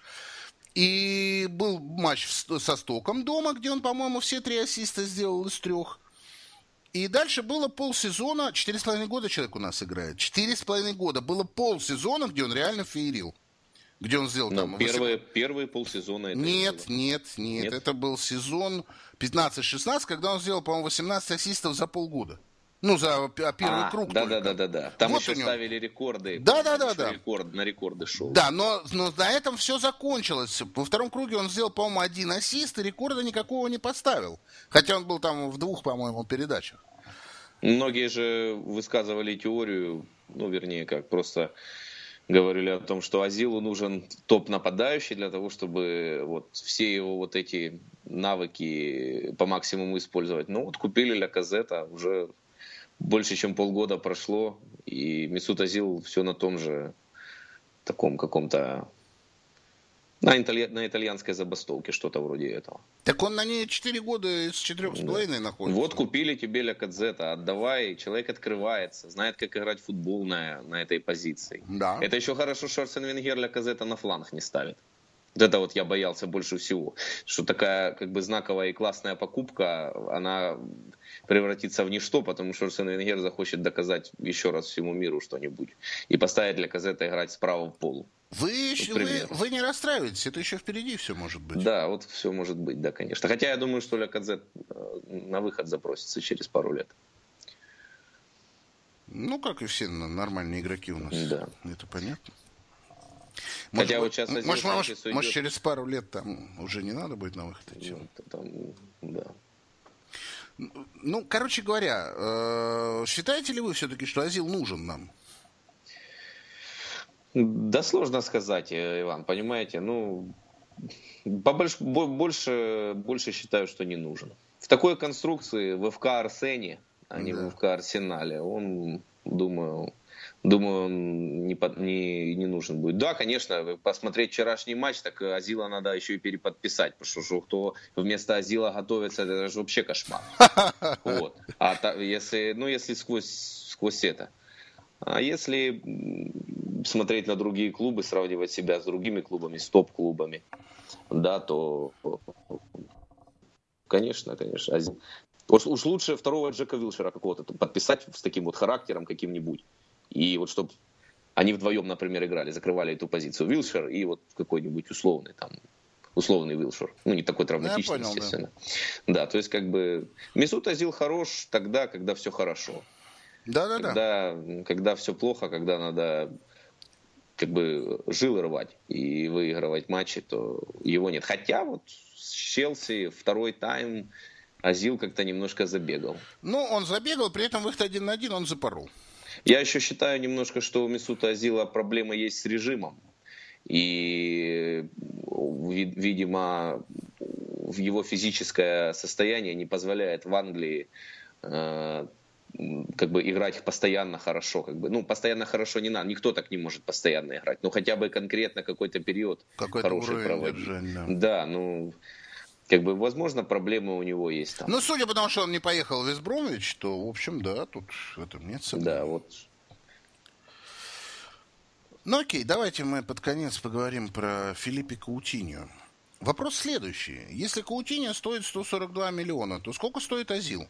И был матч со Стоком дома, где он, по-моему, все 3 ассиста сделал из 3. И дальше было полсезона, 4,5 года человек у нас играет. 4,5 года. Было полсезона, где он реально феерил. Где он сделал там... Первые полсезона это Нет. Это был сезон 15-16, когда он сделал, по-моему, 18 ассистов за полгода. За первый круг. Да. Там вот еще ставили рекорды. Да. На рекорды шел. Да, но на этом все закончилось. Во втором круге он сделал, по-моему, 1 ассист, и рекорда никакого не поставил. Хотя он был там в 2, по-моему, передачах. Многие же высказывали теорию, просто говорили о том, что Азилу нужен топ-нападающий для того, чтобы вот все его вот эти навыки по максимуму использовать. Купили Ляказета, уже больше, чем полгода прошло, и Месут Азил все на том же таком каком-то На итальянской забастовке, что-то вроде этого. Так он на ней 4 года из 4,5 находится. Вот купили тебе Ляказета, отдавай, человек открывается, знает, как играть в футбол на этой позиции. Да. Это еще хорошо, что Арсен Венгер Ляказета на фланг не ставит. Вот это вот я боялся больше всего, что такая как бы знаковая и классная покупка, она превратится в ничто, потому что Арсен Венгер захочет доказать еще раз всему миру что-нибудь и поставить Ляказета играть справа в полу. Вы не расстраиваетесь, это еще впереди все может быть. Да, вот все может быть, да, конечно. Хотя я думаю, что Ляказет на выход запросится через пару лет. Ну, как и все нормальные игроки у нас. Да. Это понятно. Хотя вот сейчас может, через пару лет там уже не надо будет на выход идти. Да. Ну, короче говоря, считаете ли вы все-таки, что Озил нужен нам? Да сложно сказать, Иван, понимаете, ну, больше считаю, что не нужен. В такой конструкции в ФК Арсене, а не в ФК Арсенале, он, думаю, он не нужен будет. Да, конечно, посмотреть вчерашний матч, так Озила надо еще и переподписать, потому что кто вместо Озила готовится, это же вообще кошмар. Вот. Если сквозь это. А если смотреть на другие клубы, сравнивать себя с другими клубами, с топ-клубами, да, то, конечно. Уж лучше второго Джека Вилшера какого-то подписать с таким вот характером каким-нибудь. И вот чтобы они вдвоем, например, играли, закрывали эту позицию. Вилшер и вот какой-нибудь условный Вилшер. Ну, не такой травматичный, естественно. Да, то есть как бы Месут Озил хорош тогда, когда все хорошо. Да. Когда все плохо, когда надо как бы жилы рвать и выигрывать матчи, то его нет. Хотя вот с Челси второй тайм Озил как-то немножко забегал. Ну, он забегал, при этом выход 1-1 он запорол. Я еще считаю немножко, что у Месута Озила проблема есть с режимом. И, видимо, его физическое состояние не позволяет в Англии как бы играть постоянно хорошо. Постоянно хорошо не надо. Никто так не может постоянно играть. Но хотя бы конкретно какой-то период хороший проводить. Да, как бы, возможно, проблемы у него есть там. Ну, судя по тому, что он не поехал в Вест-Бромвич, то, в общем, да, тут в этом нет сомнений. Да, вот. Ну, окей, давайте мы под конец поговорим про Филиппе Каутиньо. Вопрос следующий. Если Каутиньо стоит 142 миллиона, то сколько стоит Озил?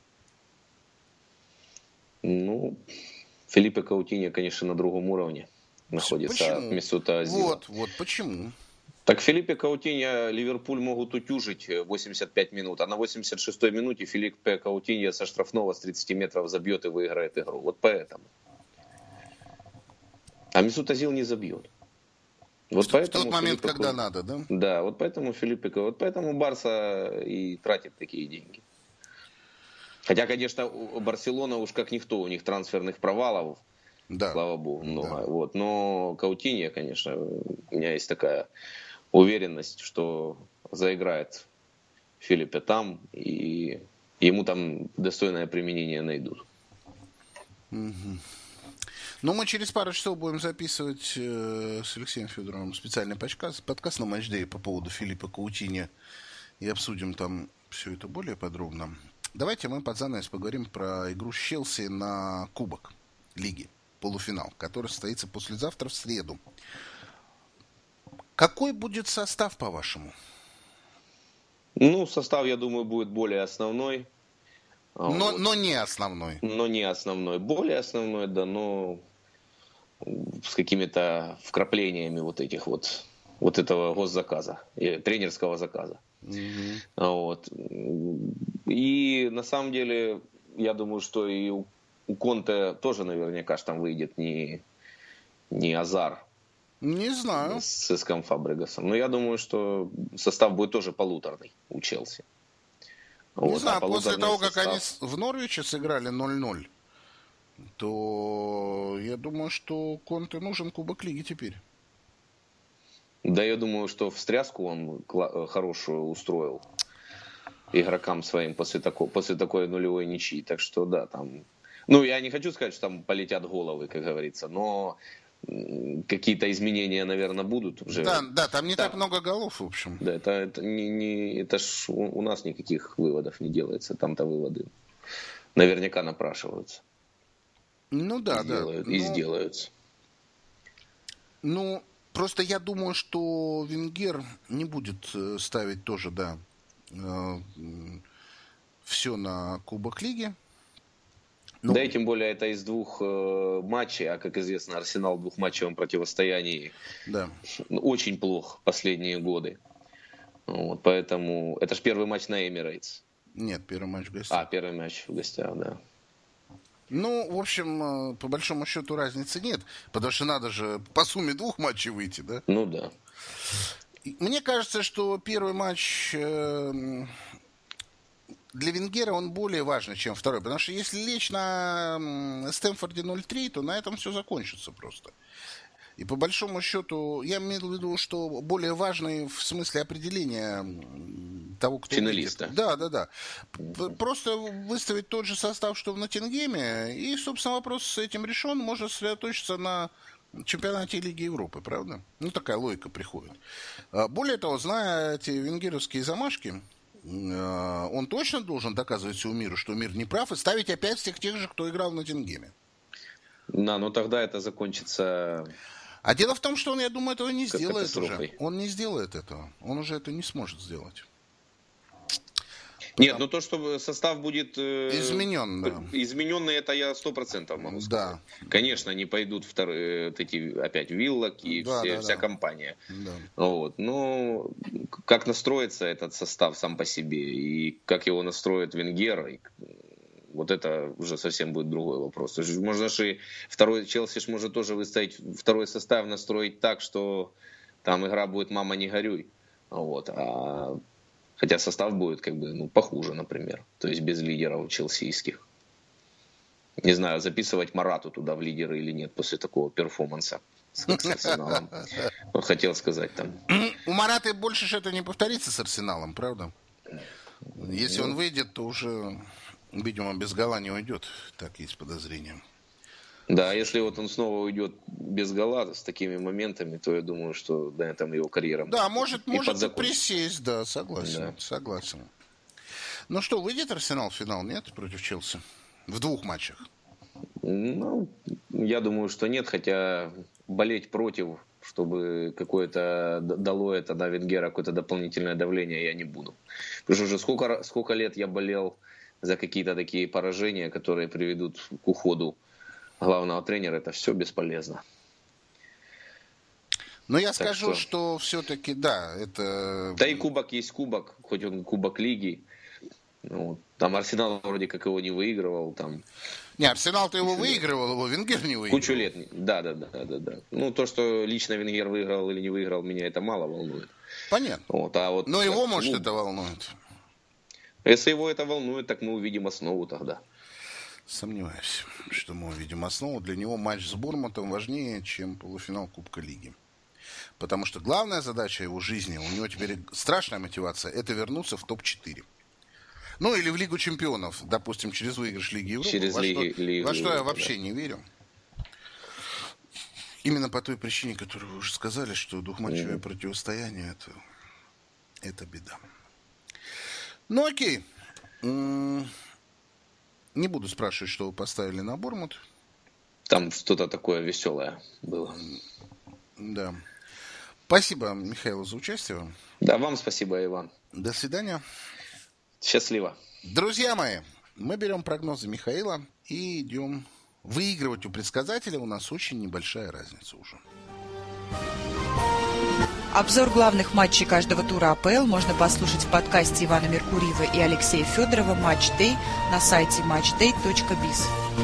Ну, Филиппе Каутиньо, конечно, на другом уровне находится от Месута Озила. Вот почему? Так Филиппе Каутиньо Ливерпуль могут утюжить 85 минут, а на 86-й минуте Филиппе Каутиньо со штрафного с 30 метров забьет и выиграет игру. Вот поэтому. А Месут Озил не забьет. Вот в тот момент, когда надо, да? Да, вот поэтому Барса и тратит такие деньги. Хотя, конечно, Барселона уж как никто, у них трансферных провалов, да. Слава богу, много. Да. Вот. Но Каутиньо, конечно, у меня есть такая уверенность, что заиграет Филиппе там, и ему там достойное применение найдут. Угу. Ну, мы через пару часов будем записывать с Алексеем Федоровым специальный подкаст на Матчдэй по поводу Филиппа Каутиньо и обсудим там все это более подробно. Давайте мы под занавес поговорим про игру с Челси на Кубок Лиги, полуфинал, который состоится послезавтра в среду. Какой будет состав, по-вашему? Ну, состав, я думаю, будет более основной. Но не основной. Но не основной. Более основной, да, но с какими-то вкраплениями вот этого госзаказа, тренерского заказа. Mm-hmm. Вот. И на самом деле, я думаю, что и у Конте тоже наверняка там выйдет не Азар. Не знаю. С Эском Фабрегасом. Но я думаю, что состав будет тоже полуторный у Челси. Не знаю, после того, как они в Норвиче сыграли 0-0, то я думаю, что Конте нужен Кубок Лиги теперь. Да, я думаю, что встряску он хорошую устроил игрокам своим после такой нулевой ничьи. Так что да, там... Ну, я не хочу сказать, что там полетят головы, как говорится, но какие-то изменения, наверное, будут уже. Да, там не так много голов, в общем. Да, это ж у нас никаких выводов не делается. Там-то выводы наверняка напрашиваются. Ну да, и сделаются. Ну, просто я думаю, что Венгер не будет ставить тоже, все на Кубок Лиги. Да и тем более это из 2 матчей, а как известно, Арсенал в 2-матчевом противостоянии очень плох последние годы. Вот, поэтому это же первый матч на Эмирейтс. Нет, первый матч в гостях. Первый матч в гостях, да. Ну, в общем, по большому счету разницы нет, потому что надо же по сумме 2 матчей выйти, да? Ну да. Мне кажется, что первый матч для Венгера он более важный, чем второй. Потому что если лечь на Стэнфорде 0-3, то на этом все закончится просто. И по большому счету, я имею в виду, что более важный в смысле определения того, кто финалиста. Да. Просто выставить тот же состав, что в Ноттингеме, и, собственно, вопрос с этим решен. Можно сосредоточиться на чемпионате Лиги Европы, правда? Ну, такая логика приходит. Более того, зная эти венгеровские замашки, он точно должен доказывать всему миру, что мир не прав, и ставить опять всех тех же, кто играл в Ноттингеме. Да, но тогда это закончится... А дело в том, что он, я думаю, этого не сделает уже. Он не сделает этого. Он уже это не сможет сделать. Нет, но то, что состав будет измененный, это я 100% могу сказать. Да. Конечно, они пойдут опять Виллок и вся компания. Да. Вот. Но как настроится этот состав сам по себе и как его настроит Венгер, вот это уже совсем будет другой вопрос. То есть можно же второй Челси может тоже выставить второй состав, настроить так, что там игра будет «мама, не горюй». Вот. Хотя состав будет похуже, например. То есть без лидеров челсийских. Не знаю, записывать Марату туда в лидеры или нет после такого перформанса с Арсеналом. Хотел сказать там. У Мараты больше что-то не повторится с Арсеналом, правда? Если он выйдет, то уже, видимо, без гола не уйдет. Так есть подозрение. Да, если вот он снова уйдет без гола с такими моментами, то я думаю, что на этом его карьера может присесть, да, согласен. Ну что, выйдет Арсенал в финал, нет, против Челси? В 2 матчах? Ну, я думаю, что нет, хотя болеть против, чтобы какое-то дало это на Венгера какое-то дополнительное давление, я не буду. Потому что уже сколько лет я болел за какие-то такие поражения, которые приведут к уходу главного тренера, это все бесполезно. Но я скажу, что все-таки, это... Да и кубок есть кубок, хоть он кубок лиги. Ну, там Арсенал вроде как его не выигрывал. Там... Не, Арсенал-то его выигрывал, его Венгер не выигрывал. Кучу лет. Да. Ну, то, что лично Венгер выиграл или не выиграл, меня это мало волнует. Понятно. Но его, может, это волнует. Если его это волнует, так мы увидим основу тогда. Сомневаюсь, что мы увидим основу. Для него матч с Борнмутом важнее, чем полуфинал Кубка Лиги. Потому что главная задача его жизни, у него теперь страшная мотивация, это вернуться в топ-4. Ну, или в Лигу чемпионов, допустим, через выигрыш Лиги Европы. Во что я вообще не верю. Именно по той причине, которую вы уже сказали, что двухматчевое противостояние это беда. Ну, окей. Не буду спрашивать, что вы поставили на Борнмут. Там что-то такое веселое было. Да. Спасибо, Михаил, за участие. Да, вам спасибо, Иван. До свидания. Счастливо. Друзья мои, мы берем прогнозы Михаила и идем выигрывать у предсказателя. У нас очень небольшая разница уже. Обзор главных матчей каждого тура АПЛ можно послушать в подкасте Ивана Меркурьева и Алексея Федорова «Матч Дэй» на сайте matchday.biz.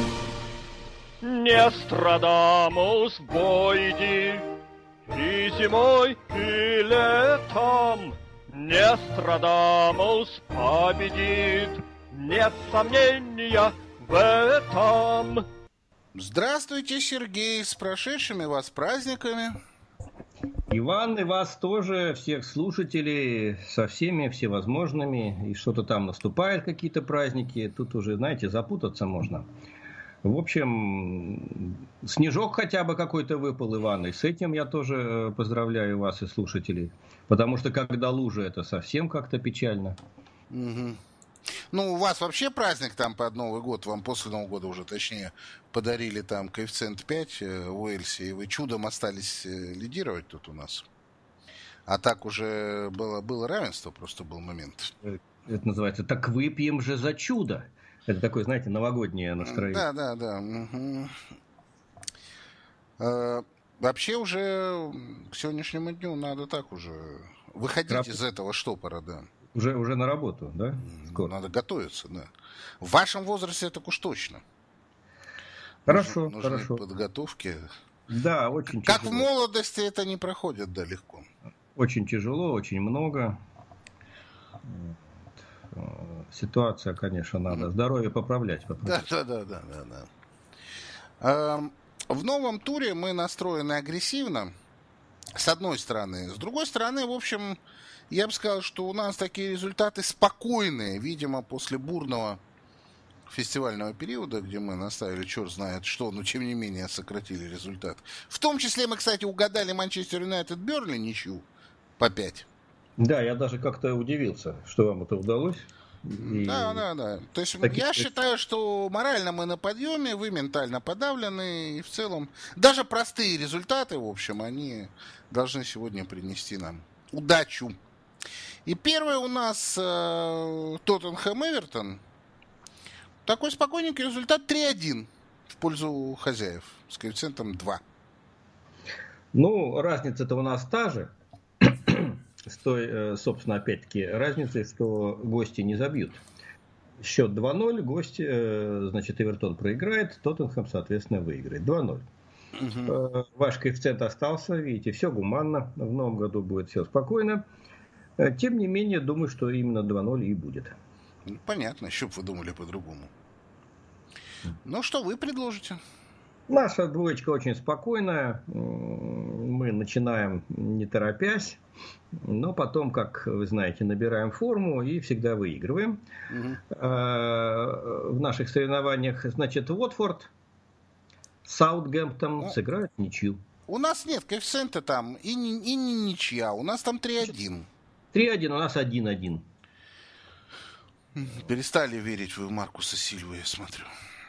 Не Нострадамус бойди и зимой, и летом. Не Нострадамус победит, нет сомнения в этом. Здравствуйте, Сергей, с прошедшими вас праздниками. Иван, и вас тоже, всех слушателей, со всеми всевозможными. И что-то там наступают какие-то праздники. Тут уже, знаете, запутаться можно. В общем, снежок хотя бы какой-то выпал, Иван, и с этим я тоже поздравляю вас и слушателей. Потому что когда лужи, это совсем как-то печально. Угу. Ну, у вас вообще праздник там под Новый год, вам после Нового года уже, точнее, подарили там коэффициент 5 в Уэльсе, и вы чудом остались лидировать тут у нас. А так уже было равенство, просто был момент. Это называется «Так выпьем же за чудо». Это такое, знаете, новогоднее настроение. Да. Угу. Вообще уже к сегодняшнему дню надо так уже выходить из этого штопора, да. Уже на работу, да? Скоро. Надо готовиться, да. В вашем возрасте так уж точно. Хорошо, нужны подготовки. Да, очень как тяжело. В молодости это не проходит, да, легко. Очень тяжело, очень много. Ситуация, конечно, надо. Здоровье поправлять. Да. В новом туре мы настроены агрессивно, с одной стороны. С другой стороны, в общем, я бы сказал, что у нас такие результаты спокойные, видимо, после бурного фестивального периода, где мы наставили черт знает что, но тем не менее сократили результат. В том числе мы, кстати, угадали Манчестер Юнайтед Бернли ничью по 5. Да, я даже как-то удивился, что вам это удалось. Да. То есть я считаю, что морально мы на подъеме, вы ментально подавлены, и в целом даже простые результаты, в общем, они должны сегодня принести нам удачу. И первый у нас Тоттенхэм-Эвертон. Такой спокойненький результат 3-1 в пользу хозяев с коэффициентом 2. Ну, разница-то у нас та же. С той, собственно, опять-таки, разницей, что гости не забьют. Счет 2-0, гости, значит, Эвертон проиграет, Тоттенхэм, соответственно, выиграет. 2-0. Угу. Ваш коэффициент остался, видите, все гуманно, в новом году будет все спокойно. Тем не менее, думаю, что именно 2-0 и будет. Понятно, еще бы вы думали по-другому. Ну, что вы предложите? Наша двоечка очень спокойная. Мы начинаем не торопясь, но потом, как вы знаете, набираем форму и всегда выигрываем. Угу. В наших соревнованиях, значит, Уотфорд, Саутгемптон сыграют ничью. У нас нет коэффициента там и не ничья. У нас там 3-1. 3-1, у нас 1-1. Перестали верить вы в Маркуса Сильву, я смотрю.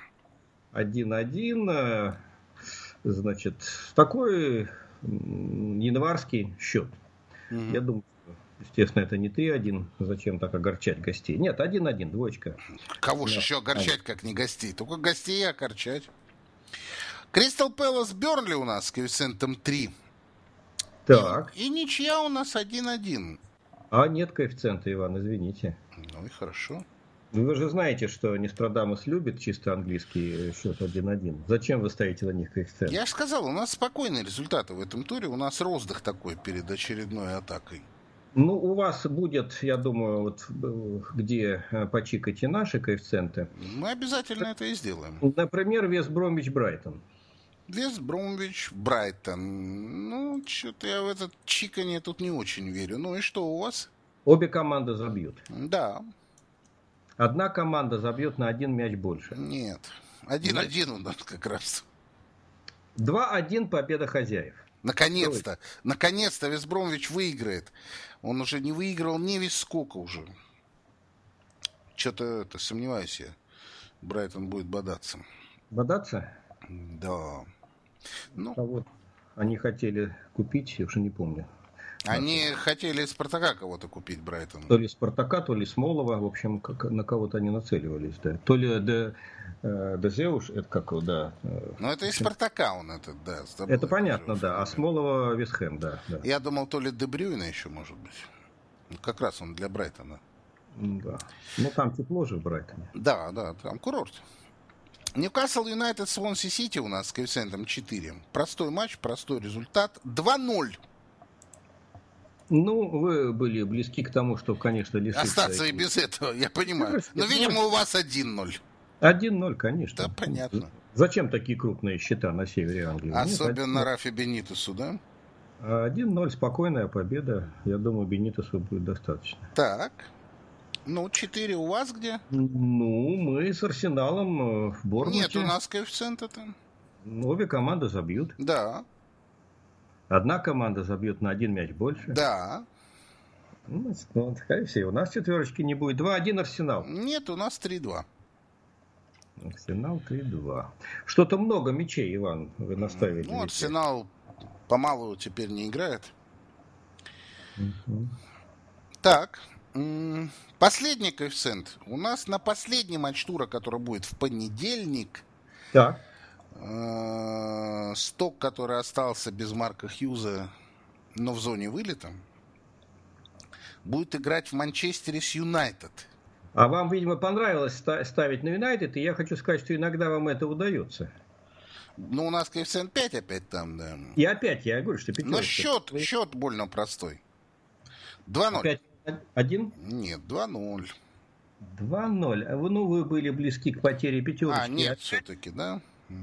1-1, значит, такой январский счет. Угу. Я думаю, естественно, это не 3-1. Зачем так огорчать гостей? Нет, 1-1, двоечка. Кого же еще огорчать, как не гостей? Только гостей и огорчать. Кристал Пэлас Бернли у нас с коэффициентом 3. Так. И ничья у нас 1-1. А нет коэффициента, Иван, извините. Ну и хорошо. Вы же знаете, что Нострадамус любит чисто английский счет 1-1. Зачем вы ставите на них коэффициент? Я же сказал, у нас спокойные результаты в этом туре. У нас роздых такой перед очередной атакой. Ну, у вас будет, я думаю, вот где почикайте наши коэффициенты. Мы обязательно это и сделаем. Например, Вест Бромвич Брайтон. Вест Бромвич Брайтон. Ну, что-то я в этот чиканье тут не очень верю. Ну и что у вас? Обе команды забьют. Да. Одна команда забьет на один мяч больше. Нет. 1-1 у нас как раз. 2-1 победа хозяев. Наконец-то. Наконец-то Вест Бромвич выиграет. Он уже не выиграл не весь сколько уже. Что-то сомневаюсь я. Брайтон будет бодаться. Бодаться? Да. Ну. А вот они хотели купить, я уже не помню. Они хотели Спартака кого-то купить, Брайтон. То ли Спартака, то ли Смолова. В общем, на кого-то они нацеливались. Да. То ли Дезеуш, это как, да. Ну, это из Спартака он этот, да. Это понятно, да. А Смолова Вестхэм, да. Я думал, то ли Де Брюйна еще, может быть. Ну, как раз он для Брайтона. Да. Ну, там тепло же в Брайтоне. Да, там курорт. Ньюкасл Юнайтед Свонси Сити у нас с коэффициентом 4. Простой матч, простой результат. 2-0. Ну, вы были близки к тому, что, конечно, лишиться... Остаться и без этого, я понимаю. Но, видимо, у вас 1-0. 1-0, конечно. Да, понятно. Зачем такие крупные счета на севере Англии? Особенно Рафи Бенитесу, да? 1-0, спокойная победа. Я думаю, Бенитесу будет достаточно. Так. Ну, 4 у вас где? Ну, мы с Арсеналом в Борнмуте. Нет, у нас коэффициента там. Обе команды забьют. Да. Одна команда забьет на 1 мяч больше. Да. Ну, скорее всего, у нас четверочки не будет. 2-1 Арсенал. Нет, у нас 3-2. Арсенал 3-2. Что-то много мячей, Иван, вы наставили. Ну, Арсенал помалу теперь не играет. Так. Последний коэффициент. У нас на последний матч тура, который будет в понедельник, так. Сток, который остался без Марка Хьюза, но в зоне вылета, будет играть в Манчестере с Юнайтед. А вам, видимо, понравилось ставить на Юнайтед, и я хочу сказать, что иногда вам это удается. Ну, у нас коэффициент 5 опять там, да. И опять я говорю, что пятерка. Но счет больно простой. 2-0. Опять 1? Нет, 2-0. 2-0. Ну, вы были близки к потере пятерочки. А, нет, все-таки, да?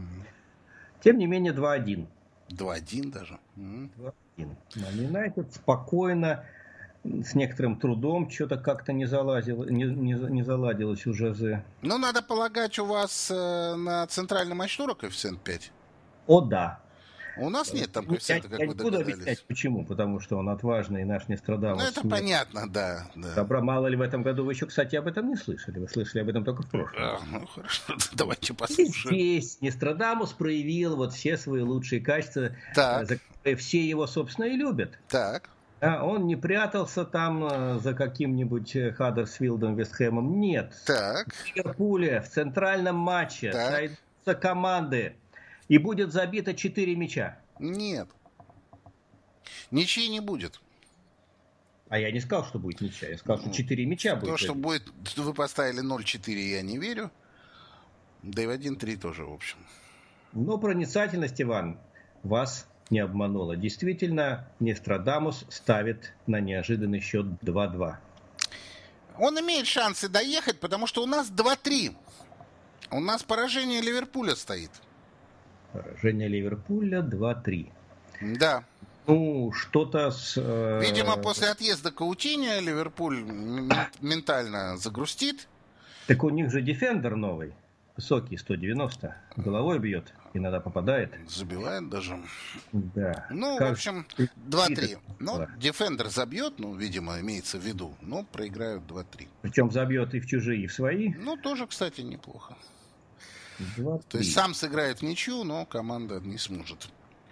Тем не менее, 2-1. 2-1 даже. 2-1. Юнайтед спокойно, с некоторым трудом, что-то как-то не заладилось у Жозе. Ну, надо полагать, у вас на центральном матч тура коэффициент 5? О, да. У нас нет там коэффициента, как вы догадались. Я не буду объяснять, почему. Потому что он отважный, наш Нострадамус. Ну, это понятно, да. Добра, мало ли в этом году вы еще, кстати, об этом не слышали. Вы слышали об этом только в прошлом. Ну, хорошо, давайте послушаем. Здесь Нострадамус проявил вот все свои лучшие качества, за которые все его, собственно, и любят. Так. Он не прятался там за каким-нибудь Хаддерсфилдом, Вестхэмом. Нет. Так. В Ливерпуле в центральном матче сойдутся команды. И будет забито 4 мяча. Нет. Ничьи не будет. А я не сказал, что будет ничья. Я сказал, что 4 мяча будет. То, что будет, вы поставили 0-4, я не верю. Да и в 1-3 тоже, в общем. Но проницательность, Иван, вас не обманула. Действительно, Нострадамус ставит на неожиданный счет 2-2. Он имеет шансы доехать, потому что у нас 2-3. У нас поражение Ливерпуля стоит. Поражение Ливерпуля 2-3. Да. Ну, что-то с... Видимо, после отъезда Каутиньо Ливерпуль ментально загрустит. Так у них же дефендер новый. Высокий, 190. Головой бьет. Иногда попадает. Забивает даже. Да. Ну, в общем, 2-3. Ну, дефендер забьет, ну, видимо, имеется в виду. Но проиграют 2-3. Причем забьет и в чужие, и в свои. Ну, тоже, кстати, неплохо. 2-3. То есть сам сыграет в ничью, но команда не сможет.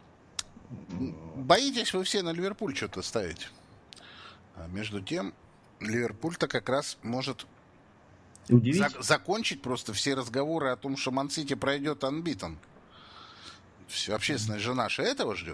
Боитесь вы все на Ливерпуль что-то ставить? А между тем, Ливерпуль-то как раз может закончить просто все разговоры о том, что Ман-Сити пройдет unbeaten. Все, общественность же наша этого ждет.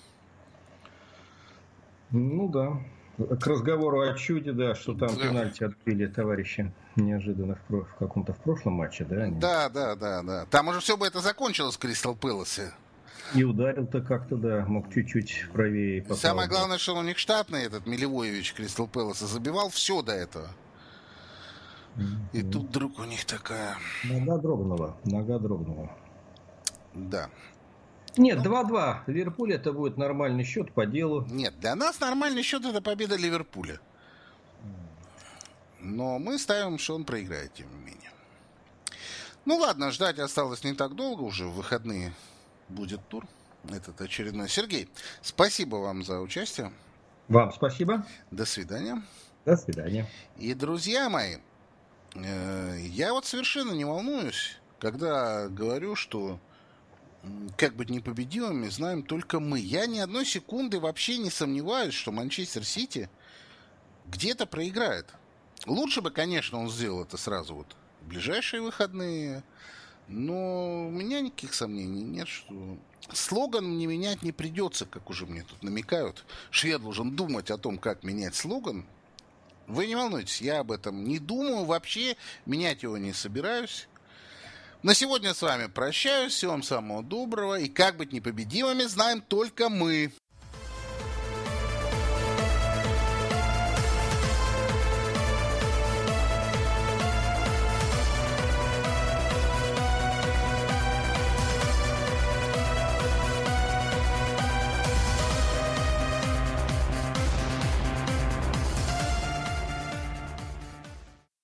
Ну да. К разговору о чуде, да, что там пенальти отбили товарищи неожиданно в каком-то в прошлом матче, да? Да. Там уже все бы это закончилось в Кристал Пэласе. И ударил-то как-то, да, мог чуть-чуть правее. Самое главное, что у них штатный этот Милевоевич Кристал Пэласа забивал все до этого. И тут вдруг у них такая... Нога дрогнула. Да. Нет, 2-2. Ливерпуль это будет нормальный счет по делу. Нет, для нас нормальный счет это победа Ливерпуля. Но мы ставим, что он проиграет, тем не менее. Ну ладно, ждать осталось не так долго, уже в выходные будет тур. Этот очередной. Сергей, спасибо вам за участие. Вам спасибо. До свидания. До свидания. И, друзья мои, я вот совершенно не волнуюсь, когда говорю, что как быть непобедимыми знаем только мы. Я ни одной секунды вообще не сомневаюсь, что Манчестер Сити где-то проиграет. Лучше бы, конечно, он сделал это сразу вот в ближайшие выходные. Но у меня никаких сомнений нет, что слоган мне менять не придется, как уже мне тут намекают, что я должен думать о том, как менять слоган. Вы не волнуйтесь, я об этом не думаю, вообще менять его не собираюсь. На сегодня с вами прощаюсь, всего вам самого доброго, и как быть непобедимыми знаем только мы.